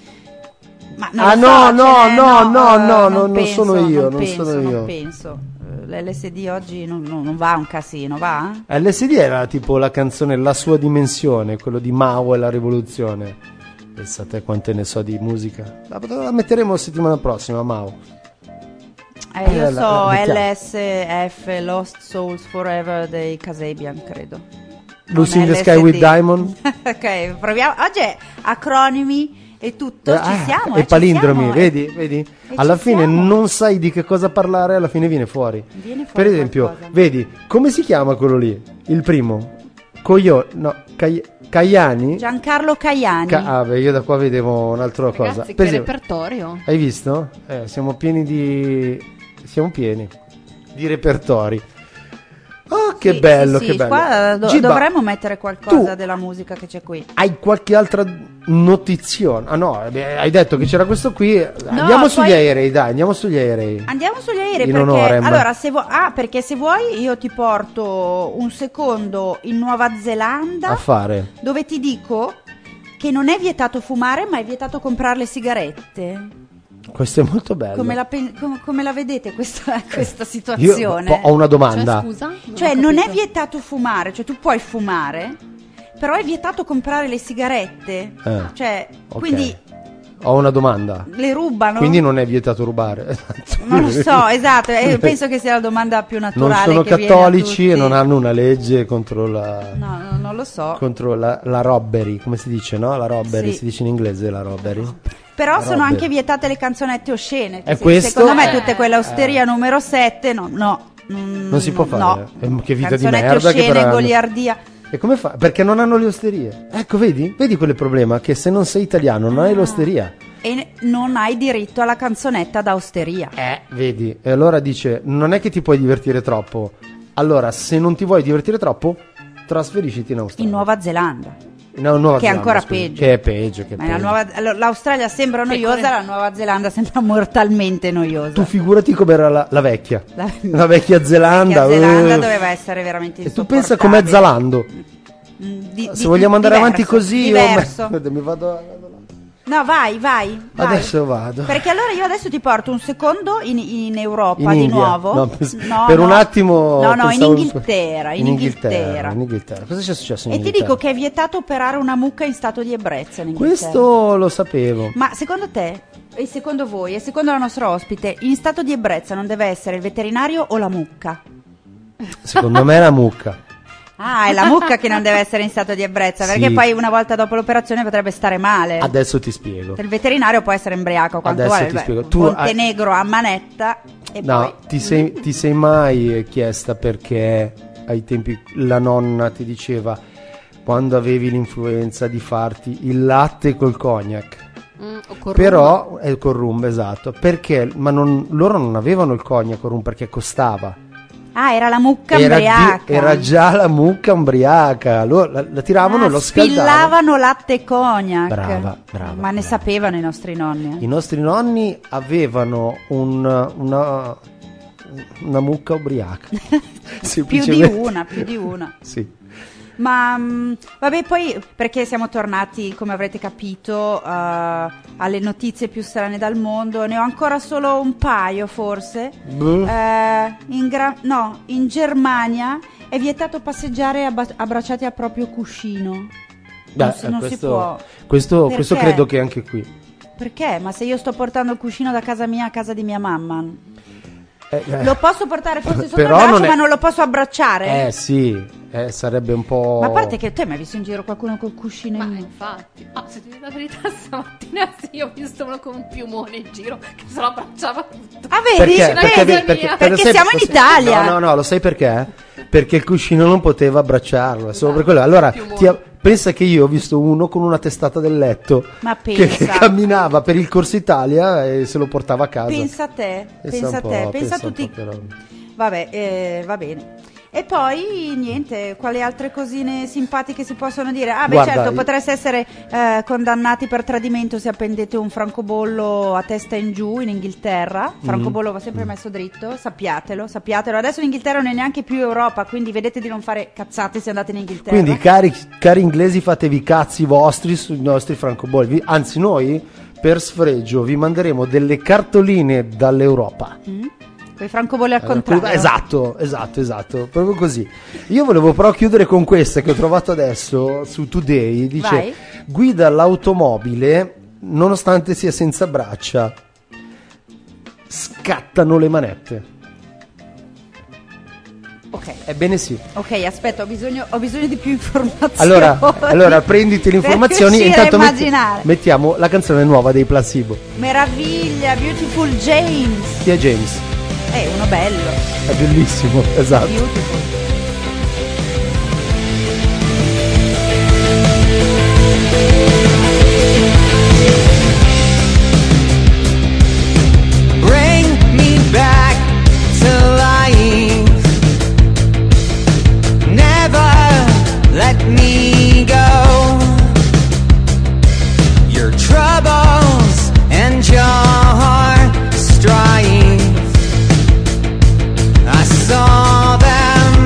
Ma non Ah, lo no, so, no, ce n'è- no, no, eh, no, non penso, sono io, non penso, sono io. Non penso. Eh, L'L S D oggi non, non- non va un casino, va? L S D era tipo la canzone La sua dimensione, quello di Mao e la rivoluzione. Pensate quante ne so di musica. La, la metteremo settimana prossima, Mao. Eh, io Eh, la- so la mettiamo. L S F, Lost Souls Forever dei Kasabian, credo. Lucy Non in the L S D. Sky with Diamond. Ok, proviamo. Oggi è acronimi e tutto, ci Ah, siamo. e eh, ci palindromi, siamo, eh. vedi? vedi? E Alla ci fine siamo. non sai di che cosa parlare, alla fine viene fuori. Viene fuori Per esempio, qualcosa. vedi, come si chiama quello lì? Il primo? Coglio, no, Cai- Caiani? Giancarlo Caiani. Ca- ah, beh, io da qua vedevo un'altra cosa. Ragazzi, Per che esempio, repertorio. hai visto? Eh, siamo pieni di... Siamo pieni di repertori. Oh, che Sì, bello, sì, che sì, bello. qua do- Giba, dovremmo mettere qualcosa tu- della musica che c'è qui. hai qualche altra notizione? Ah no, beh, hai detto che c'era questo qui. Andiamo sugli poi- aerei, dai, andiamo sugli aerei. Andiamo sugli aerei In perché onore, ma- allora se vuoi ah, perché se vuoi io ti porto un secondo in Nuova Zelanda A fare. dove ti dico che non è vietato fumare, ma è vietato comprare le sigarette. Questo è molto bello. Come la, pen- com- come la vedete questa, questa Io situazione? po- ho una domanda. Cioè, scusa? Non Cioè, ho non è capito. vietato fumare, cioè tu puoi fumare, però è vietato comprare le sigarette. Eh, Cioè, ok. quindi Ho una domanda. le rubano. Quindi non è vietato rubare. Non lo so, esatto, eh, penso che sia la domanda più Non naturale. sono che viene a cattolici e tutti. non hanno una legge contro la No, no, non lo so. contro la, la robbery, come si dice, no? La robbery, Sì. si dice in inglese la robbery. Però La sono robbery. anche vietate le canzonette oscene. E Sì, questo? Secondo me Eh. tutte quelle osteria numero sette, no, no. mm, Non si può fare? No. Eh, che vita di Canzonette merda che oscene, però hanno. goliardia. E come fa? Perché non hanno le osterie. Ecco, vedi? Vedi quel problema che se non sei italiano non hai Ah. l'osteria. E non hai diritto alla canzonetta da osteria. Eh, vedi? E allora dice, non è che ti puoi divertire troppo. Allora, se non ti vuoi divertire troppo, trasferisciti in Australia. In Nuova Zelanda. No, Nuova Che è Zelanda, ancora scusa. peggio. Che è peggio, che è Ma la peggio. Nuova- allora, l'Australia sembra noiosa, come- la Nuova Zelanda sembra mortalmente noiosa. Tu figurati com'era la, la vecchia. La- La vecchia Zelanda. Vecchia Zelanda eh. doveva essere veramente E tu pensa com'è insopportabile. Zalando. Mm, di- Se di- vogliamo andare diverso, avanti così, io diverso. me- mi vado. No, vai, vai, vai. Adesso vado. Perché allora io adesso ti porto un secondo in, in Europa In di India. nuovo. No, pens- No, per no. un attimo. No, no, in pensavo- Inghilterra. In, In Inghilterra. Inghilterra. In Inghilterra. Cosa c'è successo in E ti Inghilterra? dico che è vietato operare una mucca in stato di ebbrezza in Inghilterra. Questo lo sapevo. Ma secondo te e secondo voi, e secondo la nostra ospite, in stato di ebbrezza non deve essere il veterinario o la mucca? Secondo me è la mucca. Ah, è la mucca che non deve essere in stato di ebbrezza, Sì. perché poi una volta dopo l'operazione potrebbe stare male. Adesso ti spiego. Il veterinario può essere embriaco quanto Adesso vuole. ti beh, spiego. Tu hai- Montenegro a manetta e No, poi... ti sei, ti sei mai chiesta perché ai tempi la nonna ti diceva, quando avevi l'influenza, di farti il latte col cognac? Mm, o col Però è col rum, esatto. Perché? Ma non, loro non avevano il cognac col rum perché costava. Ah, era la mucca Era, embriaca. di- era già la mucca ubriaca. Loro la, la tiravano Ah, e lo scaldavano. spillavano latte e cognac. Brava, brava, Ma ne brava. sapevano i nostri nonni. I nostri nonni avevano un, una, una mucca ubriaca. Più di Semplicemente. una, più di una. Sì. Ma mh, vabbè, poi perché siamo tornati, come avrete capito, eh, alle notizie più strane dal mondo. Ne ho ancora solo un paio, forse. Boh. Eh, in Gra- no, in Germania è vietato passeggiare abba- abbracciati al proprio cuscino. Beh, non si, eh, non questo, si può. Questo, questo Perché? credo che anche qui. Perché? Ma se io sto portando il cuscino da casa mia a casa di mia mamma, Eh, eh, lo posso portare forse sotto Però il braccio, non è- ma non lo posso abbracciare? eh sì, eh, sarebbe un po'. Ma a parte che te mi hai visto in giro qualcuno col cuscino Ma in infatti, ah, se ti dico la verità, stamattina sì, ho visto uno con un piumone in giro che se lo abbracciava tutto. Ah, vedi? Perché? Vedi? Perché, mia. perché, Perché lo sai- siamo in lo sai- Italia. No, no, no, lo sai perché? Perché il cuscino non poteva abbracciarlo, è solo per quello. Esatto, Allora, più ti ha- pensa che io ho visto uno con una testata del letto Ma che, pensa. che camminava per il Corso Italia e se lo portava a casa. Pensa a te, Pensa pensa a un te, po', pensa a pensa un tutti. po' che roba. Vabbè, eh, va bene. E poi niente, quali altre cosine simpatiche si possono dire? Ah, beh, Guarda, certo, io- potreste essere eh, condannati per tradimento se appendete un francobollo a testa in giù in Inghilterra. Mm. Francobollo va sempre messo dritto, sappiatelo, sappiatelo. Adesso l'Inghilterra non è neanche più Europa, quindi vedete di non fare cazzate se andate in Inghilterra. Quindi, cari, cari inglesi, fatevi i cazzi vostri sui nostri francobolli. Vi- Anzi, noi per sfregio vi manderemo delle cartoline dall'Europa. Quei francobolli al contrario. Esatto, esatto, esatto, proprio così. Io volevo però chiudere con queste che ho trovato adesso su Today. Dice: Vai. guida l'automobile nonostante sia senza braccia. Scattano le manette. Ok. Ebbene sì. Ok, aspetta, ho bisogno, ho bisogno di più informazioni. Allora, allora prenditi le informazioni per e riuscire intanto a metti- immaginare. mettiamo la canzone nuova dei Placebo. Meraviglia, Beautiful James. Chi è James? È uno bello. È bellissimo, esatto. Beautiful. Bring me back to life. Never let me go. Your troubles and your strife, I saw them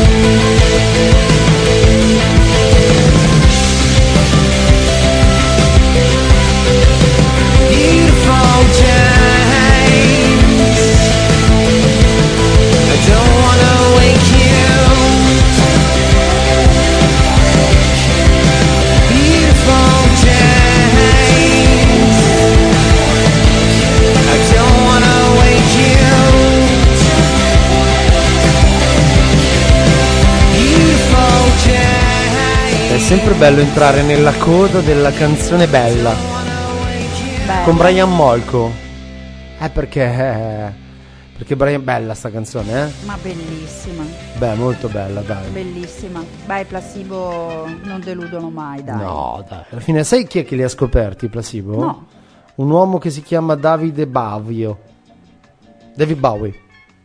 Beautiful James, I don't wanna wake you. Beautiful James, I don't wanna wake you. Beautiful James. È sempre bello entrare nella coda della canzone bella Bella. con Brian Molko. Eh perché eh, perché Brian bella sta canzone, eh? Ma bellissima, Beh, molto bella, dai. bellissima. Beh, i Placebo non deludono mai, dai. No, dai. Alla fine sai chi è che li ha scoperti, i Placebo? No. Un uomo che si chiama Davide Bavio. David Bowie.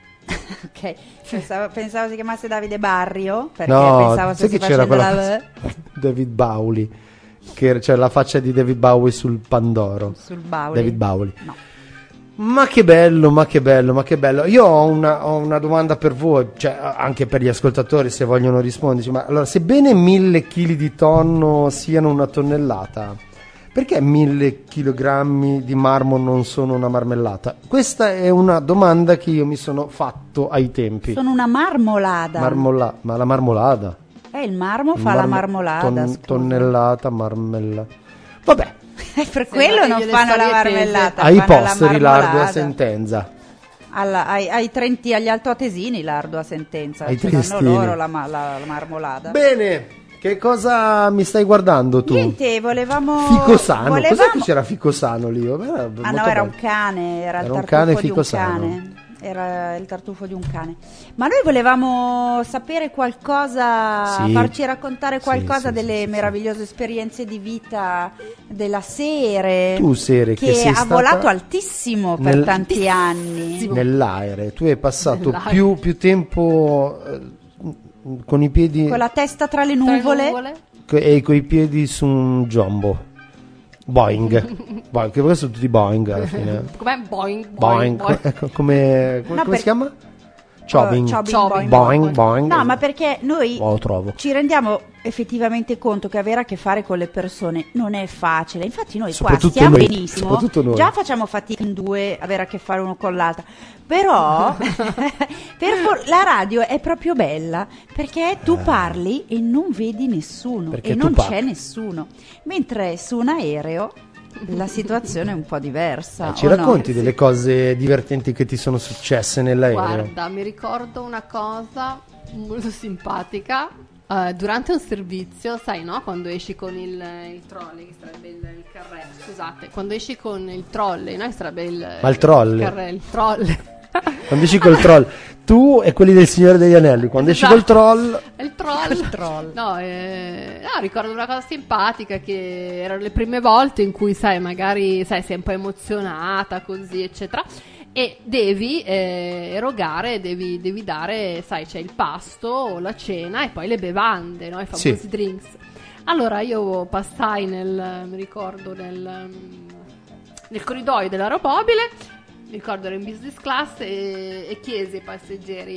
Ok, pensavo, pensavo si chiamasse Davide Barrio, perché No, pensavo sai stessi che c'era facendo quella la faccia- David Bowie, che c'è la faccia di David Bowie sul Pandoro. sul baule. David Bowie. No. Ma che bello, ma che bello, ma che bello. Io ho una, ho una domanda per voi, cioè anche per gli ascoltatori se vogliono risponderci. Ma allora, sebbene mille chili di tonno siano una tonnellata, perché mille chilogrammi di marmo non sono una marmellata? Questa è una domanda che io mi sono fatto ai tempi. Sono una marmolada. Marmola- ma la marmolada? Eh, il marmo fa la Marmo- marmolada. ton- scusa. tonnellata, marmella. Vabbè, Eh, per quello che non gliele fanno la storie marmellata. ai fanno la posteri marmolada. l'ardua sentenza. Alla- ai, ai trenti, agli altoatesini l'ardua sentenza. Ai Ci fanno triestini. loro la, ma- la- la marmolada. Bene, che cosa mi stai guardando tu? Niente, volevamo. Ficosano, volevamo... cos'è che c'era Ficosano lì? Era Ah molto no, era bello. un cane, era, il Era un tartufo cane di un ficosano. cane. Era il tartufo di un cane. Ma noi volevamo sapere qualcosa, Sì. farci raccontare Sì, qualcosa sì, delle sì, sì, meravigliose esperienze di vita della Sere. Tu, Sere, che che sei ha stata volato altissimo per nel- tanti anni. nell'aereo. Tu hai passato Nell'aereo. più, più tempo eh, con i piedi Con la testa tra le Tra le nuvole. nuvole. co- e coi piedi su un jumbo. Boeing. Boeing, che poi sono tutti Boeing alla fine. Com'è? Boing, boing, Boeing, boing. ecco, come, come, No, come per- si chiama? Chobbing. Oh, chobbing, Chobbing. Boeing, Boeing. No, ma perché noi Oh, lo trovo. ci rendiamo effettivamente conto che avere a che fare con le persone non è facile. Infatti noi qua Soprattutto stiamo noi, benissimo, soprattutto noi. già facciamo fatica in due avere a che fare uno con l'altra. Però per for- la radio è proprio bella perché tu parli e non vedi nessuno Perché e tu non parli. c'è nessuno. Mentre su un aereo la situazione è un po' diversa. Eh, ci o no? racconti delle cose divertenti che ti sono successe nell'aereo? Guarda, mi ricordo una cosa molto simpatica. Eh, durante un servizio, sai, no? Quando esci con il, il trolley, che sarebbe il, il carrello, scusate, quando esci con il trolley, no? Che sarebbe il, Ma il trolley? il carrello, il trolley. Quando esci col troll, tu e quelli del Signore degli Anelli, quando esci Esatto. col troll, Il troll. Il troll. No, eh, no, ricordo una cosa simpatica che erano le prime volte in cui, sai, magari sai, sei un po' emozionata, così, eccetera. E devi eh, erogare, devi, devi dare, sai, c'è il pasto, la cena e poi le bevande, no? I famosi Sì. drinks. Allora io passai nel, mi ricordo, nel, nel corridoio dell'aeromobile, mi ricordo ero in business class e, e chiesi ai passeggeri: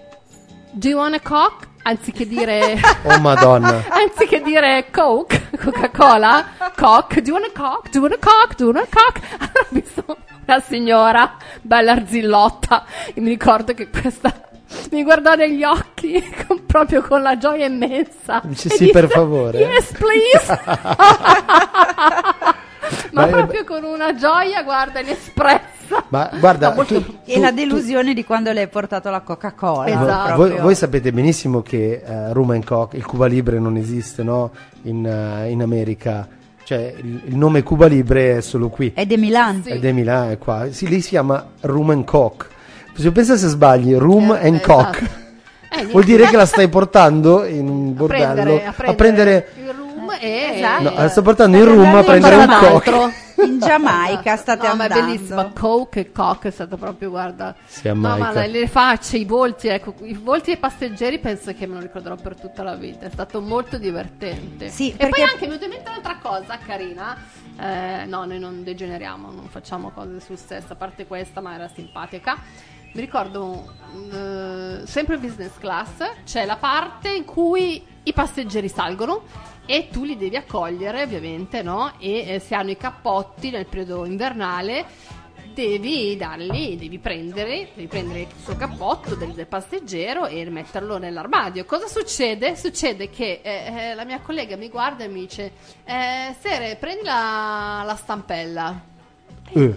"Do you want a Coke?" Anziché dire oh madonna, anziché dire Coke, Coca-Cola, Coke, do you want a Coke? Do you want a Coke? Do you want a Coke? Allora ho visto una signora bella arzillotta e mi ricordo che questa mi guardò negli occhi con- proprio con la gioia immensa. Dice, e "Sì, disse, per favore." "Yes, please." Ma Ma- proprio con una gioia, guarda, inespressa. ma guarda, No, molto- tu- E tu- la tu- delusione di quando le hai portato la Coca-Cola. Esatto. voi, proprio. voi sapete benissimo che eh, Rum and Coke, il Cuba Libre non esiste, no? In, eh, in America, cioè il, il nome Cuba Libre è solo qui. È de Milan. Sì. Ed è Milano, è qua. Sì, lì si chiama Rum and Coke. Se pensa se sbagli, Rum Eh, and esatto. Coke. Eh, niente. Vuol dire che la stai portando in un a bordello prendere, a prendere, a prendere il rum e Esatto. no, la sto portando in rum a andando in prendere un Giamaica. Coke. In Giamaica state no, ma è andando. bellissima. Coke e Coke è stato proprio, guarda. Sì, no, ma Jamaica. le, le facce, i volti, ecco, i volti dei passeggeri penso che me lo ricorderò per tutta la vita. È stato molto divertente. Sì, e perché- poi anche mi è venuta in mente un'altra cosa carina. Eh, no, noi non degeneriamo, non facciamo cose sul sesso, a parte questa, ma era simpatica. mi ricordo eh, sempre business class, c'è la parte in cui i passeggeri salgono e tu li devi accogliere, ovviamente, no? E eh, se hanno i cappotti nel periodo invernale devi darli, devi prendere, devi prendere il suo cappotto del, del passeggero e metterlo nell'armadio. Cosa succede? Succede che eh, la mia collega mi guarda e mi dice eh, Sere, prendi la, la stampella. Eh.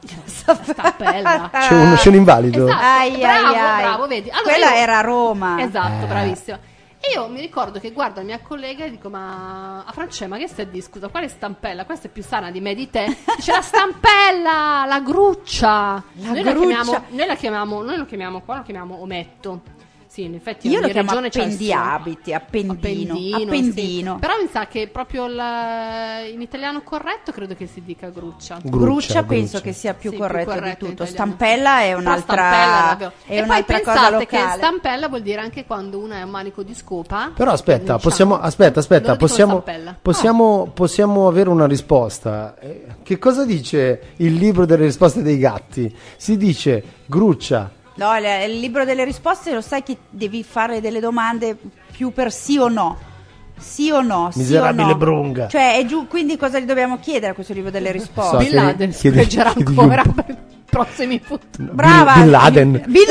Stampella. C'è un, c'è un invalido. Esatto, Ai, bravo, ai, ai. bravo, vedi. Allora Quella io- era a Roma. Esatto, Eh. bravissima. E io mi ricordo che guardo la mia collega e dico: ma a Francesca, ma che stai di scusa? Quale stampella? Questa è più sana di me e di te. Dice la stampella, la gruccia. La noi, La gruccia. chiamiamo, noi la chiamiamo, noi lo chiamiamo qua, lo chiamiamo ometto. Sì, in effetti Io lo ogni chiamo regione c'ha il suo. appendiabiti, appendino, appendino. sì. Però mi sa che proprio la- in italiano corretto credo che si dica gruccia. Gruccia, penso gruccia. che sia più Sì, corretto, più corretto di in tutto. italiano. Stampella è Però un'altra, stampella è davvero- è e poi un'altra cosa pensate che locale. stampella vuol dire anche quando uno è un manico di scopa. Però aspetta, Diciamo. possiamo, aspetta, aspetta, Loro dicono possiamo, stampella. possiamo, possiamo avere una risposta. Eh, Che cosa dice il libro delle risposte dei gatti? Si dice gruccia. No, il, il libro delle risposte lo sai che devi fare delle domande più per sì o no. Sì o no, sì Miserabile o no. Brunga. Cioè, è giù, quindi cosa gli dobbiamo chiedere a questo libro delle So risposte? che- Bin Laden chiedi- scorreggerà chiedi ancora un- per i prossimi futuri. Brava! Bin Laden. Bin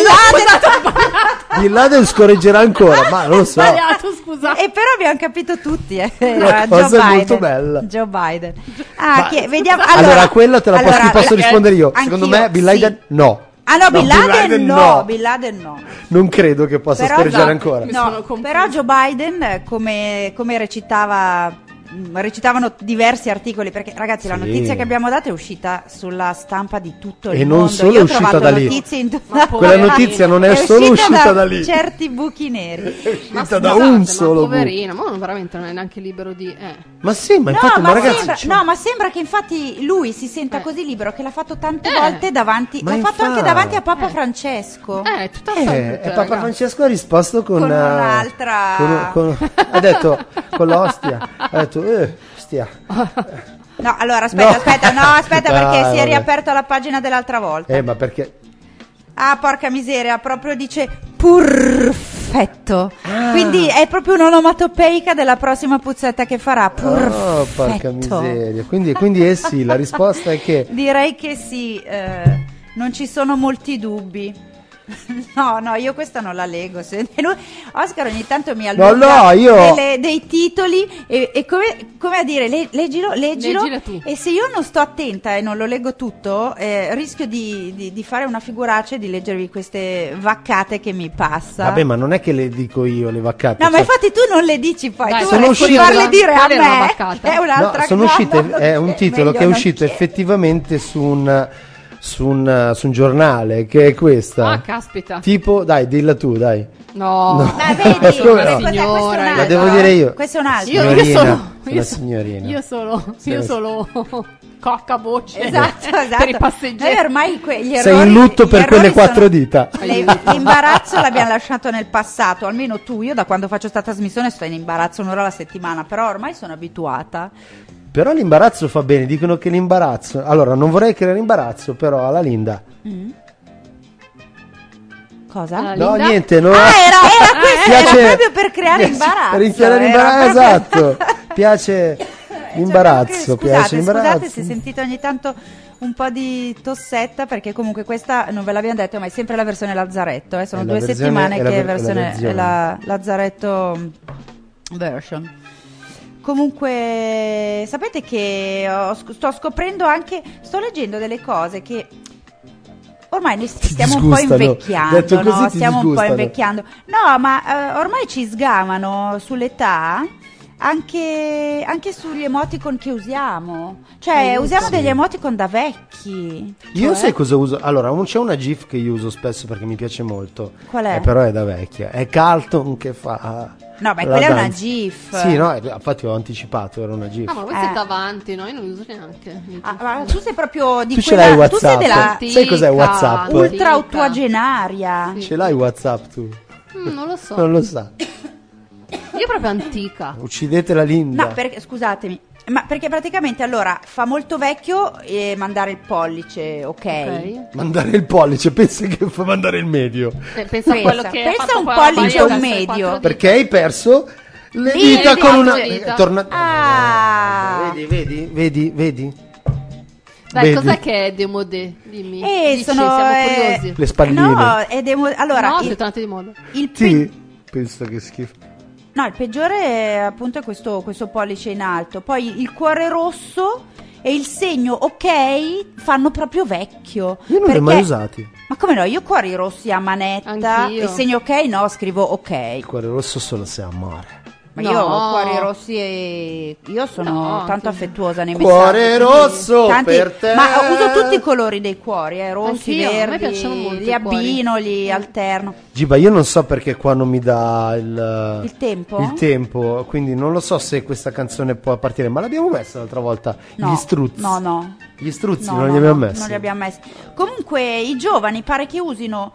Laden! Bin Laden scorreggerà ancora, ma non lo so. Sbagliato, scusa. E però abbiamo capito tutti, eh. La Era cosa Joe è Biden. molto bella. Joe Biden. Ah, Ma- che- vediamo. Allora, Allora, quella te la posso, allora, ti posso eh, rispondere io. Secondo anch'io, me Bin sì. Laden no. Ah no, No, Bin Laden, no, no. Bin Laden no. Non credo che possa Però- scorreggiare esatto. ancora. Mi sono No, confusa. però Joe Biden, eh, come, come recitava, mh, recitavano diversi articoli, perché ragazzi la Sì. notizia che abbiamo dato è uscita sulla stampa di tutto il E non mondo. solo Io è ho uscita trovato da lì. notizie in Ma Quella poverino. notizia non è, solo uscita da lì. certi buchi neri. È uscita Ma da scusate, un ma solo buco. poverino, ma non veramente non è neanche libero di eh. Ma sì, ma No, infatti, ma, ma ragazzi, sembra, cioè- no, ma sembra che infatti lui si senta Eh. così libero che l'ha fatto tante Eh. volte davanti, Ma l'ha fatto anche infatti. davanti a Papa Eh. Francesco. Eh, tutta Eh, salute, e Papa ragazzi. Francesco ha risposto con, Con eh, un'altra- con- con- ha detto con l'ostia. Ha detto, eh, ostia. No, allora aspetta, No. aspetta, no, aspetta Ah, perché si è vabbè. riaperta la pagina dell'altra volta. Eh, ma perché? Ah, porca miseria, proprio dice perfetto. Ah. Quindi è proprio un'onomatopeica della prossima puzzetta che farà. Perfetto. Oh, porca miseria. Quindi, quindi eh sì, la risposta è che Direi che sì, eh, non ci sono molti dubbi. No, no, io questa non la leggo. Se- lui- Oscar ogni tanto mi allunga no, io- delle- dei titoli e, e come, come a dire, le- leggilo, leggilo, Leggila tu. e se io non sto attenta e non lo leggo tutto, eh, rischio di, di- di fare una figuraccia e di leggervi queste vaccate che mi passa. vabbè, ma non è che le dico io le vaccate. No, ma cioè- infatti tu non le dici poi, Dai, tu sono vorresti uscite- farle dire a Qual era la me. vaccata? È un'altra No, sono cosa. uscite, è un titolo Meglio che è non uscito chiedere. effettivamente su un, su un, su un giornale, che è questa. Ah, caspita. Tipo, dai, dilla tu, dai. No. No. Ah, vedi? Come no? Cos'è? Questo è un Signora, altro. La devo dire io. Questo è un altro. Io, io Signorina, sono una io, so- signorina. io solo Sì, io sì. solo cocca voce Esatto, esatto. per i passeggeri. Noi ormai que- gli Sei errori, in lutto gli per errori quelle quattro sono- dita. le- L'imbarazzo l'abbiamo lasciato nel passato, almeno tu. Io da quando faccio sta trasmissione sto in imbarazzo un'ora alla settimana, però ormai sono abituata. Però l'imbarazzo fa bene, dicono che l'imbarazzo. Allora, non vorrei creare imbarazzo, però alla Linda. Cosa? Alla No, Linda? niente, no. Ah, era, era questo, Piace- era proprio per creare piace- imbarazzo. Per creare era imbarazzo, proprio- esatto. Piace l'imbarazzo, Cioè, piace scusate, l'imbarazzo. scusate se sentite ogni tanto un po' di tossetta, perché comunque questa non ve l'abbiamo detto, ma è sempre la versione Lazzaretto. Eh. Sono È la due versione- settimane è la che è ver- è la versione versione. è la Lazzaretto version. Comunque, sapete che ho sc- sto scoprendo anche, sto leggendo delle cose che ormai noi Ti stiamo un po' disgustano. invecchiando, Detto così no? ti Stiamo un po' disgustano. invecchiando. No, ma eh, ormai ci sgamano sull'età anche, anche sugli emoticon che usiamo. Cioè, Aiuto. usiamo Sì. degli emoticon da vecchi. Io Cioè, sai cosa uso? Allora, un- c'è una GIF che io uso spesso perché mi piace molto. Qual è? Eh, però è da vecchia. È Carlton che fa. No, ma la quella è una danza. GIF. Sì, no, eh, infatti ho anticipato, era una GIF. Ah, ma voi Eh. siete avanti, no? Io non li uso neanche. Ah, ma tu sei proprio di Tu ce quella, l'hai tu sei WhatsApp? della Sai cos'è WhatsApp? Antica. ultra ottuagenaria. Sì. Ce l'hai WhatsApp tu? Mm, non lo so. Non lo sa. Io proprio antica. Uccidete la Linda. No, perché scusatemi, Ma perché praticamente allora fa molto vecchio e mandare il pollice, ok? Ok. Mandare il pollice, pensa che fa mandare il medio. Eh, pensa a quello Pensa, che pensa ha fatto un poi pollice la o Maria un con le medio. quattro dita. Perché hai perso le Sì, dita vedi, con una... quattro dita. Torna... Ah. Vedi, vedi, vedi, vedi. Dai, Vedi? cos'è che è démodé? Dimmi. Eh, Dici, sono, siamo eh, curiosi. Le spalline. No, ed è mo- allora no, il, sei tornati di moda. il pe- Sì, penso che schifo. no, il peggiore è appunto è questo, questo pollice in alto. Poi il cuore rosso e il segno ok fanno proprio vecchio. Io non li ho perché- mai usati. Ma come no? Io cuori rossi a manetta Anch'io. e segno ok no, scrivo ok. Il cuore rosso solo se amare. Ma No. io ho cuori rossi e io sono No, tanto sì. affettuosa nei Cuore messaggi. rosso Tanti- per te. Ma uso tutti i colori dei cuori, eh, rossi, Anch'io, a me verdi, piacciono molto li i cuori. abbino, li alterno. Giba, io non so perché qua non mi dà il, Il tempo? il tempo, quindi non lo so se questa canzone può partire, ma l'abbiamo messa l'altra volta. No, Gli struzzi. No, no. Gli struzzi No, non no, li abbiamo no, messi. Non li abbiamo messi. Comunque i giovani pare che usino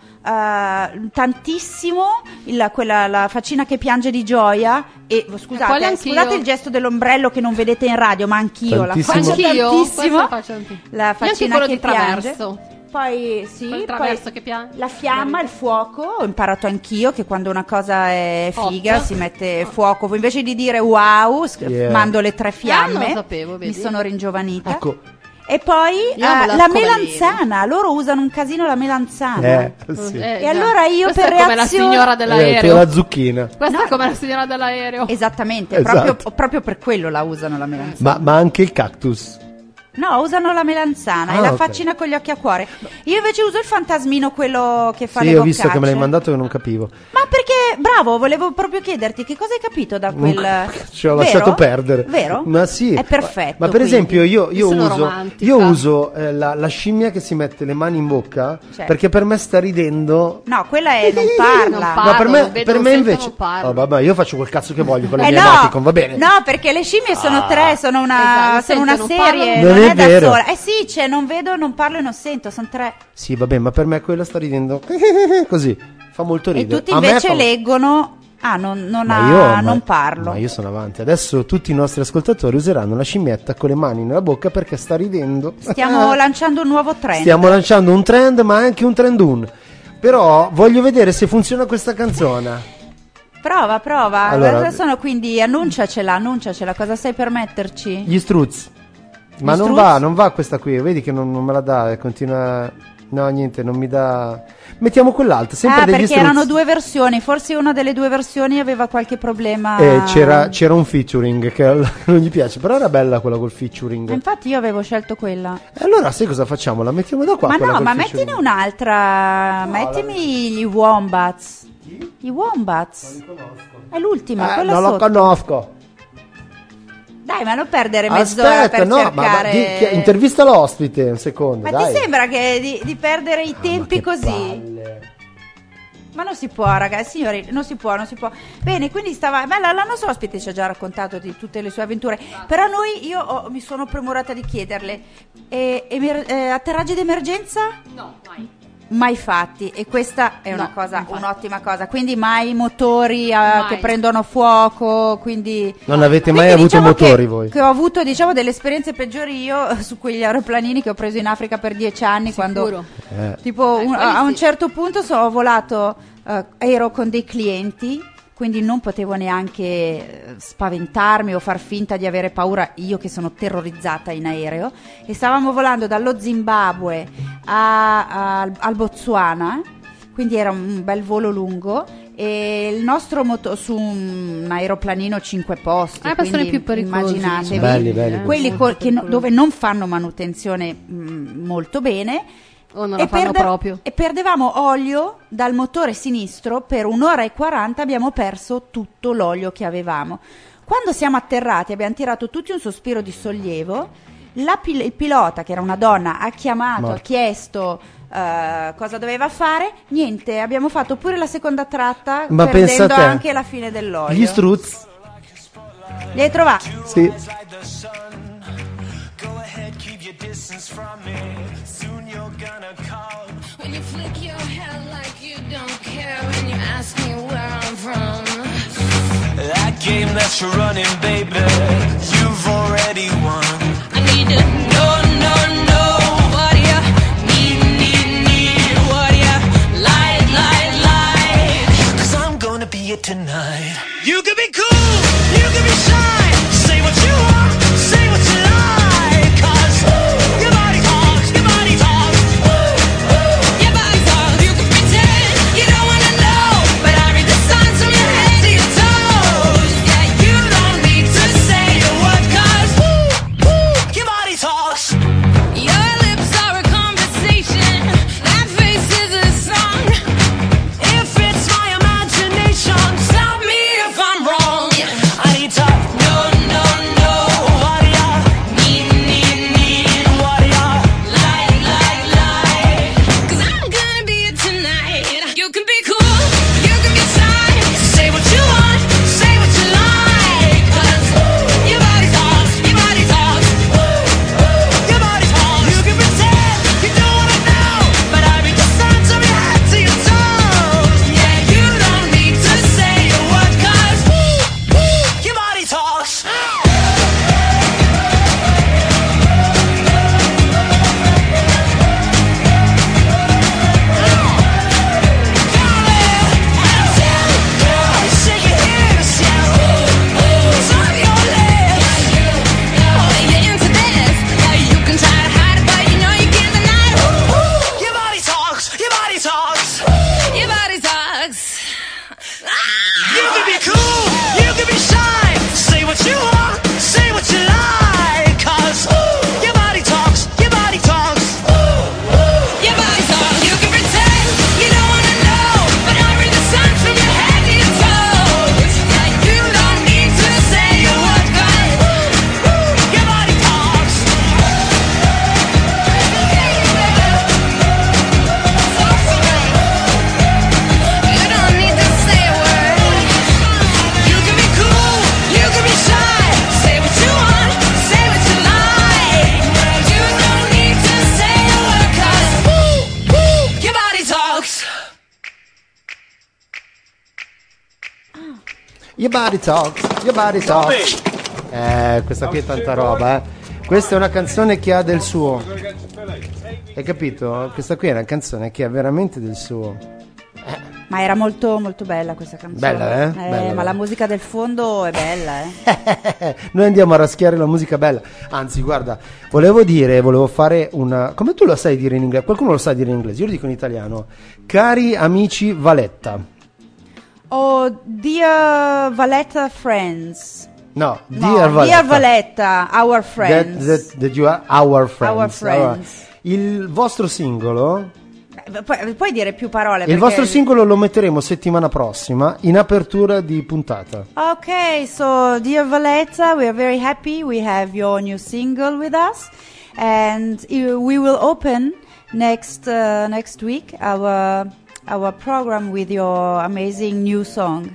eh, tantissimo il- quella, la faccina che piange di gioia e Quella scusate, anch'io. scusate il gesto dell'ombrello che non vedete in radio, ma anch'io la Tantissimo. faccio Anch'io? tantissimo. Questa la faccio anch'io. La Io anche faccina quello che di piange. traverso. Poi sì, Quel poi traverso che piange. la fiamma, il fuoco, ho imparato anch'io che quando una cosa è figa Hot. si mette fuoco, invece di dire wow, sc- Yeah. mando le tre fiamme. Ah, non lo sapevo, Mi vedi? sono ringiovanita. Ecco, E poi Io amo eh, la la scovalina. melanzana, loro usano un casino la melanzana. eh, sì. Eh, E già. allora io Questa per è come la reazione- signora Eh, dell'aereo. c'è la zucchina. Questa No. è come la signora dell'aereo. Esattamente, Esatto. proprio, proprio per quello la usano la melanzana. Ma, ma anche il cactus. No, usano la melanzana Ah, e la ok. faccina con gli occhi a cuore. Io invece uso il fantasmino, quello che fa Sì, le ho visto che me l'hai boccacce. mandato che non capivo. Ma perché, bravo, volevo proprio chiederti che cosa hai capito da quel... Non- Ci ho Vero? lasciato perdere. Vero? Ma sì. È perfetto. Ma per quindi. esempio io, io Io sono uso, romantica. io uso eh, la, la scimmia che si mette le mani in bocca Certo. perché per me sta ridendo. No, quella è non parla. Non Ma parlo, per me, non vedo, per non me sento, invece. non parlo. Oh, vabbè, io faccio quel cazzo che voglio con le Eh mie no, emoticon, va bene. no, perché le scimmie sono tre, sono una, Esatto, sono una senti, non serie, parlano. non, Non è, è da vero. sola. Eh sì, c'è, non vedo, non parlo e non sento, sono tre. Sì, vabbè, ma per me quella sta ridendo così. Fa molto E ridere. tutti A me invece fa- leggono. Ah, non, non, Ma ha- io, ma- non parlo. Ma io sono avanti. Adesso tutti i nostri ascoltatori useranno la scimmietta con le mani nella bocca perché sta ridendo. Stiamo lanciando un nuovo trend. Stiamo lanciando un trend, ma anche un trendun. Però voglio vedere se funziona questa canzone. Prova, prova. Allora- Cosa sono quindi? Annunciacela, annunciacela. Cosa sai permetterci? Gli struzzi. Ma Gli non struzzi? va, non va questa qui. Vedi che non, non me la dà. e Continua. No, niente, non mi dà. Mettiamo quell'altra. Sempre Ah, degli perché struzzi. erano due versioni. Forse una delle due versioni aveva qualche problema. Eh, c'era, c'era un featuring che al- non gli piace. Però era bella quella col featuring. Ma infatti io avevo scelto quella. E allora, sai cosa facciamo? La mettiamo da qua. Ma quella no, col ma featuring. mettine un'altra. No, Mettimi gli Wombats. I Wombats. È l'ultima, Eh, quella non lo sotto. conosco. Dai, ma non perdere mezz'ora Aspetta, per no, ma, cercare. ma chi- chi- intervista l'ospite un secondo. Ma dai. ti sembra che di, di perdere i Ah, tempi ma che così? palle. Ma non si può, ragazzi, signori, non si può, non si può. Bene, quindi stava. Beh, la, la nostra ospite ci ha già raccontato di tutte le sue avventure. Però noi, io ho- mi sono premurata di chiederle: eh, emer- eh, atterraggi d'emergenza? No, mai. Mai fatti, e questa è una No, cosa, infatti. un'ottima cosa. Quindi mai motori eh, Mai. che prendono fuoco. Quindi Non avete Quindi mai avuto diciamo motori che, voi? che ho avuto, diciamo, delle esperienze peggiori io eh, su quegli aeroplanini che ho preso in Africa per dieci anni. Quando Sicuro. Eh. tipo Eh, un- quelli a un sì. certo punto so- ho volato, eh, ero con dei clienti, quindi non potevo neanche eh, spaventarmi o far finta di avere paura, io che sono terrorizzata in aereo, e stavamo volando dallo Zimbabwe a- a- al Botswana, quindi era un bel volo lungo, e il nostro moto su un aeroplanino cinque posti, Ah, poi sono i quindi più pericolosi. immaginatevi Belli, belli, quelli belli. col- che no- dove non fanno manutenzione mh, molto bene. O non la fanno perde- proprio. e perdevamo olio dal motore sinistro per un'ora e quaranta, abbiamo perso tutto l'olio che avevamo. Quando siamo atterrati abbiamo tirato tutti un sospiro di sollievo. La pil- il pilota, che era una donna, ha chiamato, Morto. ha chiesto eh, cosa doveva fare. Niente, abbiamo fatto pure la seconda tratta, Ma pensa perdendo a te. anche la fine dell'olio. Gli struzzi. Li hai trovati? Sì. When you flick your hair like you don't care, when you ask me where I'm from. That game that you're running, baby, you've already be it tonight. You can be cool, you can be shy, say what you want, say what you like, 'cause your body talks, your body talks, your body talks. You can pretend you don't wanna know, but I read the signs from your head to your toes. Yeah, you don't need to say a word, 'cause your body talks. Your lips are a conversation, that face is a song. If it's my imagination, stop me if I'm wrong. I need to know, know, know what do ya need, need, need, what do ya like, like, like, 'cause I'm gonna be it tonight. You can be cool, you can be shy, say what you want, say what you like, 'cause your body talks, your body talks, your body talks. You can pretend you don't wanna know, but I read the signs from your head to your toes. Yeah, you don't need to say a word, 'cause your body talks. Shake your hips, yeah. Turn your legs. Oh, you're into this. Yeah, you can try to hide it, but you know you can't deny it. Your body talks, your body talks, your body talks. You can be cool, you can be shy, say what you want, say what you like, 'cause your body talks, your body talks, your body talks. You can pretend you don't wanna know, but I read the signs from your head to your toes. Yeah, you don't need to say a word, 'cause your body talks. You don't need to say a word. You can be cool, you can be shy, say what you want, say what you like. You don't need to say a word, 'cause your body talks. Your body talks, your body talks. Eh, questa qui è tanta roba, eh. Questa è una canzone che ha del suo. Hai capito? Questa qui è una canzone che ha veramente del suo. Ma era molto molto bella questa canzone. Bella, eh? Eh, Bella, ma bella. la musica del fondo è bella, eh. Noi andiamo a raschiare la musica bella. Anzi, guarda, volevo dire, volevo fare una. Come tu lo sai dire in inglese? Qualcuno lo sa dire in inglese? Io lo dico in italiano. Cari amici Valletta. Oh, dear Valletta friends. No, No, dear Valletta. dear Valletta, our friends. That, that, that you are our friends. Our friends. Allora, il vostro singolo. Beh, Pu- puoi dire più parole? Il perché- vostro singolo lo metteremo settimana prossima in apertura di puntata. Okay, so dear Valletta, we are very happy we have your new single with us, and you- we will open next uh, next week our our program with your amazing new song.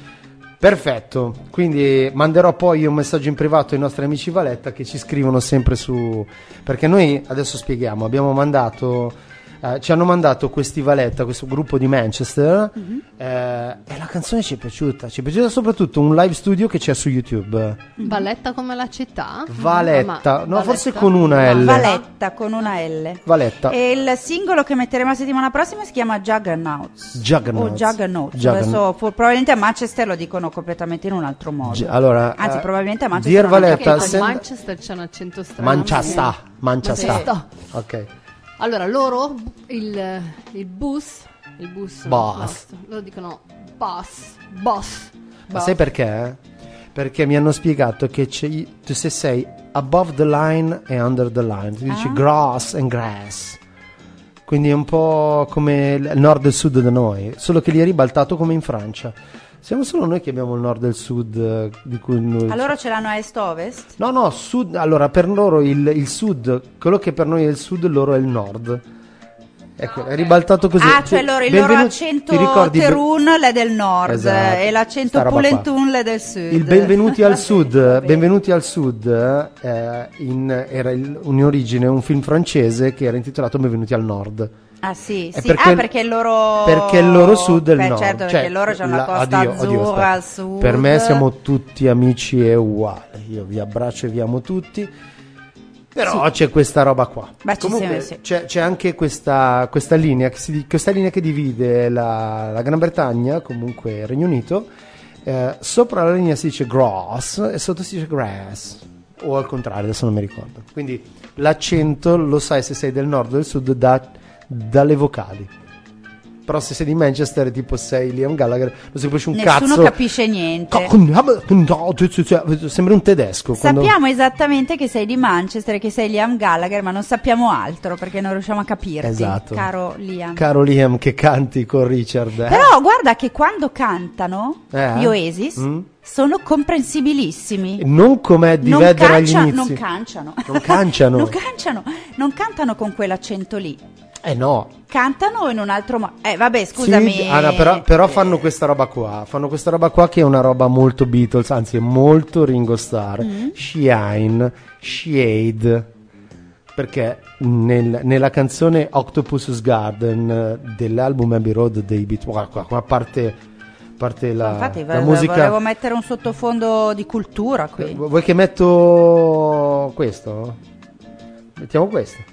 Perfetto, quindi manderò poi un messaggio in privato ai nostri amici Valletta che ci scrivono sempre su, perché noi adesso spieghiamo, abbiamo mandato eh, ci hanno mandato questi Valletta, questo gruppo di Manchester, eh, e la canzone ci è piaciuta, ci è piaciuta soprattutto un live studio che c'è su YouTube. Valletta come la città? Valletta, Ah, ma- no, Valletta? forse con una L. Valletta con una L. Valletta. E il singolo che metteremo la settimana prossima si chiama Juggernauts. Juggernauts. O Juggernauts. Juggernaut. Adesso fu- probabilmente a Manchester lo dicono completamente in un altro modo. Gi- allora, Anzi, eh, probabilmente a Manchester Dear non è Valletta, che- Perché se- a Manchester c'è un accento strano. Manchester, Manchester. Manchester. Ok. Allora, loro, il, il bus, il bus, Boss. no, loro dicono boss, boss. Ma sai perché? Perché mi hanno spiegato che c'è, tu se sei above the line e under the line, tu dici Ah. grass and grass, quindi è un po' come il nord e il sud da noi, solo che lì è ribaltato come in Francia. Siamo solo noi che abbiamo il nord e il sud, eh, di cui noi... Allora ce l'hanno a est-ovest? No, no, sud, allora per loro il, il sud, quello che per noi è il sud, loro è il nord. Ecco, è ribaltato così. Ah, cioè loro, il loro Benvenuti- accento ti ricordi be- Terun l'è del nord, Esatto, e l'accento sta roba qua. Pulentun l'è del sud. Il Benvenuti al Sud, Va bene. Benvenuti al Sud eh, in, era il- in origine un film francese che era intitolato Benvenuti al Nord. Ah sì, È sì. perché- ah perché il loro Perché il loro sud è il Beh, nord. certo, Cioè, perché loro c'hanno la costa addio, azzurra oddio, aspetta. al sud. Per me siamo tutti amici e uguali. Io vi abbraccio e vi amo tutti. Però c'è questa roba qua. Beh, ci Comunque siamo, sì. c'è, c'è anche questa, questa linea che si, questa linea che divide la, la Gran Bretagna, comunque il Regno Unito. Eh, sopra la linea si dice grass e sotto si dice grass, o al contrario, adesso non mi ricordo. Quindi l'accento lo sai se sei del nord o del sud da, dalle vocali. Però se sei di Manchester tipo sei Liam Gallagher non si capisce un Nessuno cazzo. capisce niente. Sembra un tedesco quando... Sappiamo esattamente che sei di Manchester e che sei Liam Gallagher, ma non sappiamo altro perché non riusciamo a capirti, Esatto. caro Liam. Caro Liam che canti con Richard, eh? Però guarda che quando cantano Eh? gli Oasis Mm? sono comprensibilissimi. Non come di Non, Vedder agli cancia- inizi. non canciano. Non canciano. non canciano. Non cantano con quell'accento lì. Eh no. Cantano in un altro modo. Eh vabbè, scusami. Sì, ah, no, però, però fanno questa roba qua. Fanno questa roba qua che è una roba molto Beatles, anzi è molto Ringo Starr. Mm. Shine, Shade. Perché nel- nella canzone Octopus's Garden eh, dell'album Abbey Road dei Beatles, qua, qua, qua parte, parte la, Infatti la vo- musica. volevo mettere un sottofondo di cultura qui. Eh, Vuoi che metto questo? Mettiamo questo.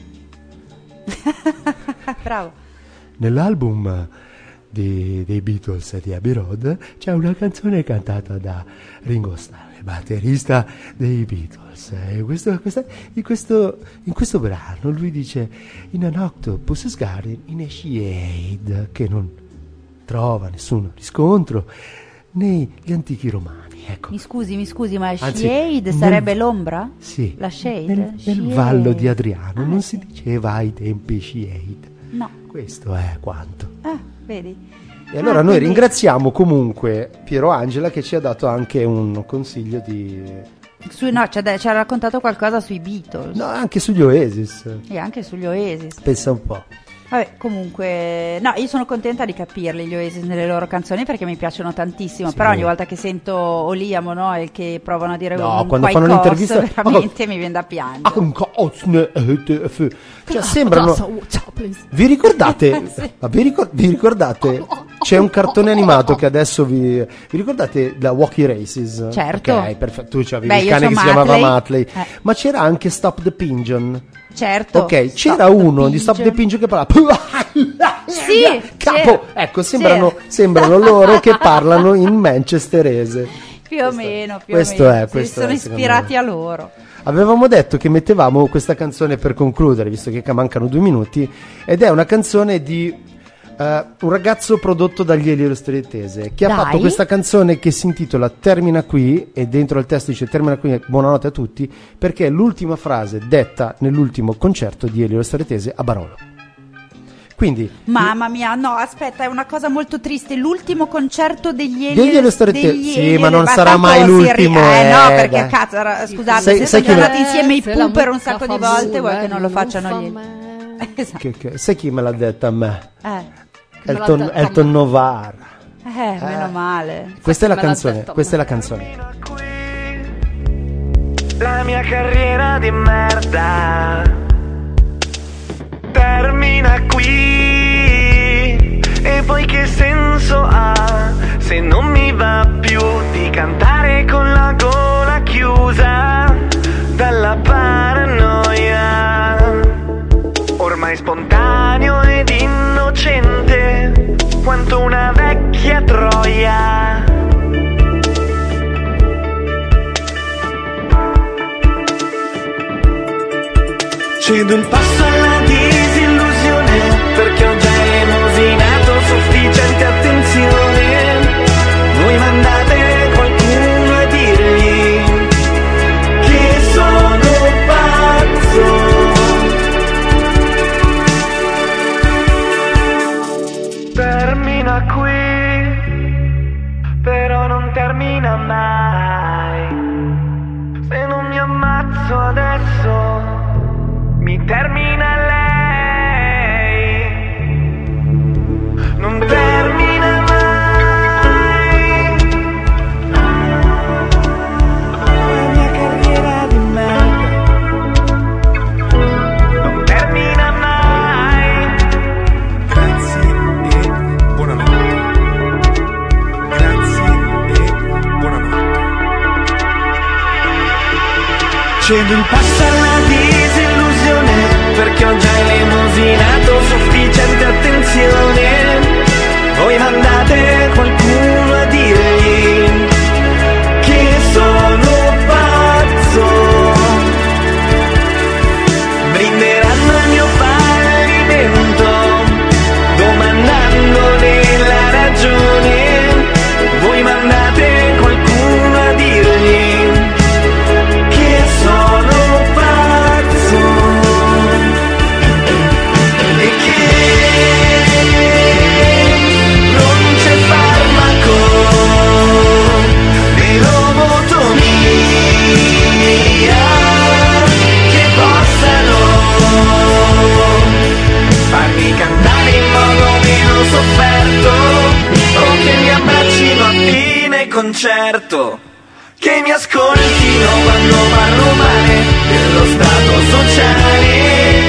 Bravo. Nell'album di- dei Beatles di Abbey Road c'è una canzone cantata da Ringo Starr, il batterista dei Beatles. E questo- questa- in, questo, in questo brano lui dice in an octopus's garden in a shade, che non trova nessun riscontro negli antichi romani. Ecco. Mi scusi, mi scusi, ma Anzi, shade nel- sarebbe l'ombra? Sì, La shade? nel, nel Shade. Vallo di Adriano Ah, non sì. si diceva ai tempi shade. No. Questo è quanto. Ah, vedi? E allora Ah, noi quindi- ringraziamo comunque Piero Angela che ci ha dato anche un consiglio di... Su, no, ci ha, ci ha raccontato qualcosa sui Beatles. No, anche sugli Oasis. E anche sugli Oasis. Pensa un po'. Vabbè, comunque, no, io sono contenta di capirli gli Oasis nelle loro canzoni perché mi piacciono tantissimo. Sì. Però ogni volta che sento o Liam o Noel che provano a dire No, un quando quai fanno cos, l'intervista- veramente mi viene da piangere. Cioè sembrano... Vi ricordate? Ma vi, ricor- vi ricordate? C'è un cartone animato che adesso vi... Vi ricordate la Walkie Races? Certo. Ok, perfetto. Tu c'avevi Beh, il io cane c'ho che si chiamava Matley. Matley. Eh. Ma c'era anche Stop the Pigeon. Certo. Ok, Stop c'era the uno di Stop the Pigeon. Pigeon che parlava. Sì, Capo. c'era. Ecco, sembrano, C'era. sembrano loro che parlano in manchesterese. Più o meno, più questo o è, meno. Si questo sono è, secondo ispirati me. a loro. Avevamo detto che mettevamo questa canzone per concludere, visto che mancano due minuti, ed è una canzone di eh, un ragazzo prodotto dagli Elio Strettese, che Dai. ha fatto questa canzone che si intitola Termina qui, e dentro il testo dice Termina qui, buonanotte a tutti, perché è l'ultima frase detta nell'ultimo concerto di Elio Strettese a Barolo. Quindi Mamma mia, no, aspetta, è una cosa molto triste. L'ultimo concerto degli Elio Degli Elio Strettese. degli Sì, Elio- ma non sarà tanto mai si l'ultimo, ri- Eh, eh, no, perché dai. cazzo, era- scusate, Sai- se sai sono chi me- andati insieme i Se la Pooper un mucca sacco fa di volte, vuoi bene, che non lo facciano fa gli me. Esatto. che- che- sai chi me l'ha detta a me? Eh, Me l'ha Elton, detto a Elton me. Novara. eh, meno male. Questa è la me l'ha canzone, detto a questa è me. la canzone. La mia carriera di merda termina qui. E poi che senso ha se non mi va più di cantare con la gola chiusa dalla paranoia? Ormai spontaneo ed innocente quanto una vecchia troia. Cedo il passo alla disillusione perché ho già emosinato sufficiente attenzione. Voi mandate qualcuno a dirgli che sono pazzo. Termina qui, però non termina mai. Se non mi ammazzo adesso mi termina lei, non termina mai la mia carriera di merda, non termina mai. Grazie e buonanotte. Grazie e buonanotte. Cedo il passo alla che ho già elemosinato sufficiente attenzione. Voi mandate qualcuno a dirgli che sono pazzo. Brinderanno il mio fallimento, domandandone la ragione. Voi mandate qualcuno a dirgli che sono pazzo e che non c'è farmaco né lobotomia che possano farmi cantare in modo meno sofferto, o che mi abbraccino a fine concerto, che mi ascoltino quando parlo male dello stato sociale.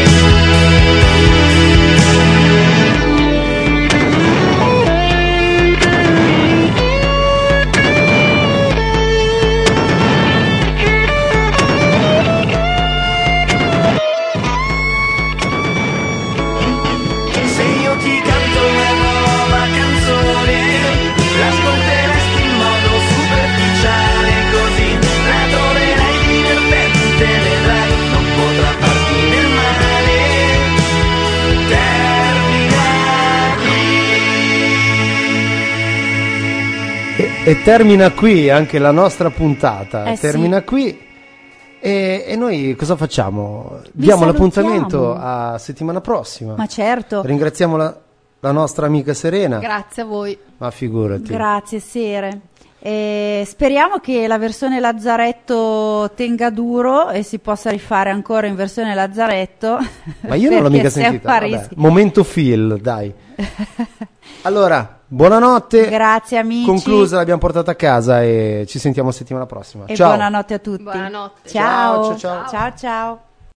Se io ti canto una nuova canzone, l'ascolteresti in modo superficiale, così la troverai divertente, vedrai, non potrà farti del male. Termina qui. E, e termina qui anche la nostra puntata. Eh, termina sì. qui. E, e noi cosa facciamo? Vi Diamo salutiamo. l'appuntamento a settimana prossima. Ma certo. Ringraziamo la, la nostra amica Serena. Grazie a voi. Ma figurati. Grazie Sere. E speriamo che la versione Lazzaretto tenga duro e si possa rifare ancora in versione Lazzaretto. Ma io non l'ho perché mica Sam sentita. Vabbè, Parischi- momento Phil, dai. Allora, buonanotte. Grazie amici. Conclusa, l'abbiamo portata a casa e ci sentiamo settimana prossima. E Ciao. buonanotte a tutti. Buonanotte. Ciao. Ciao, ciao, ciao. Ciao ciao.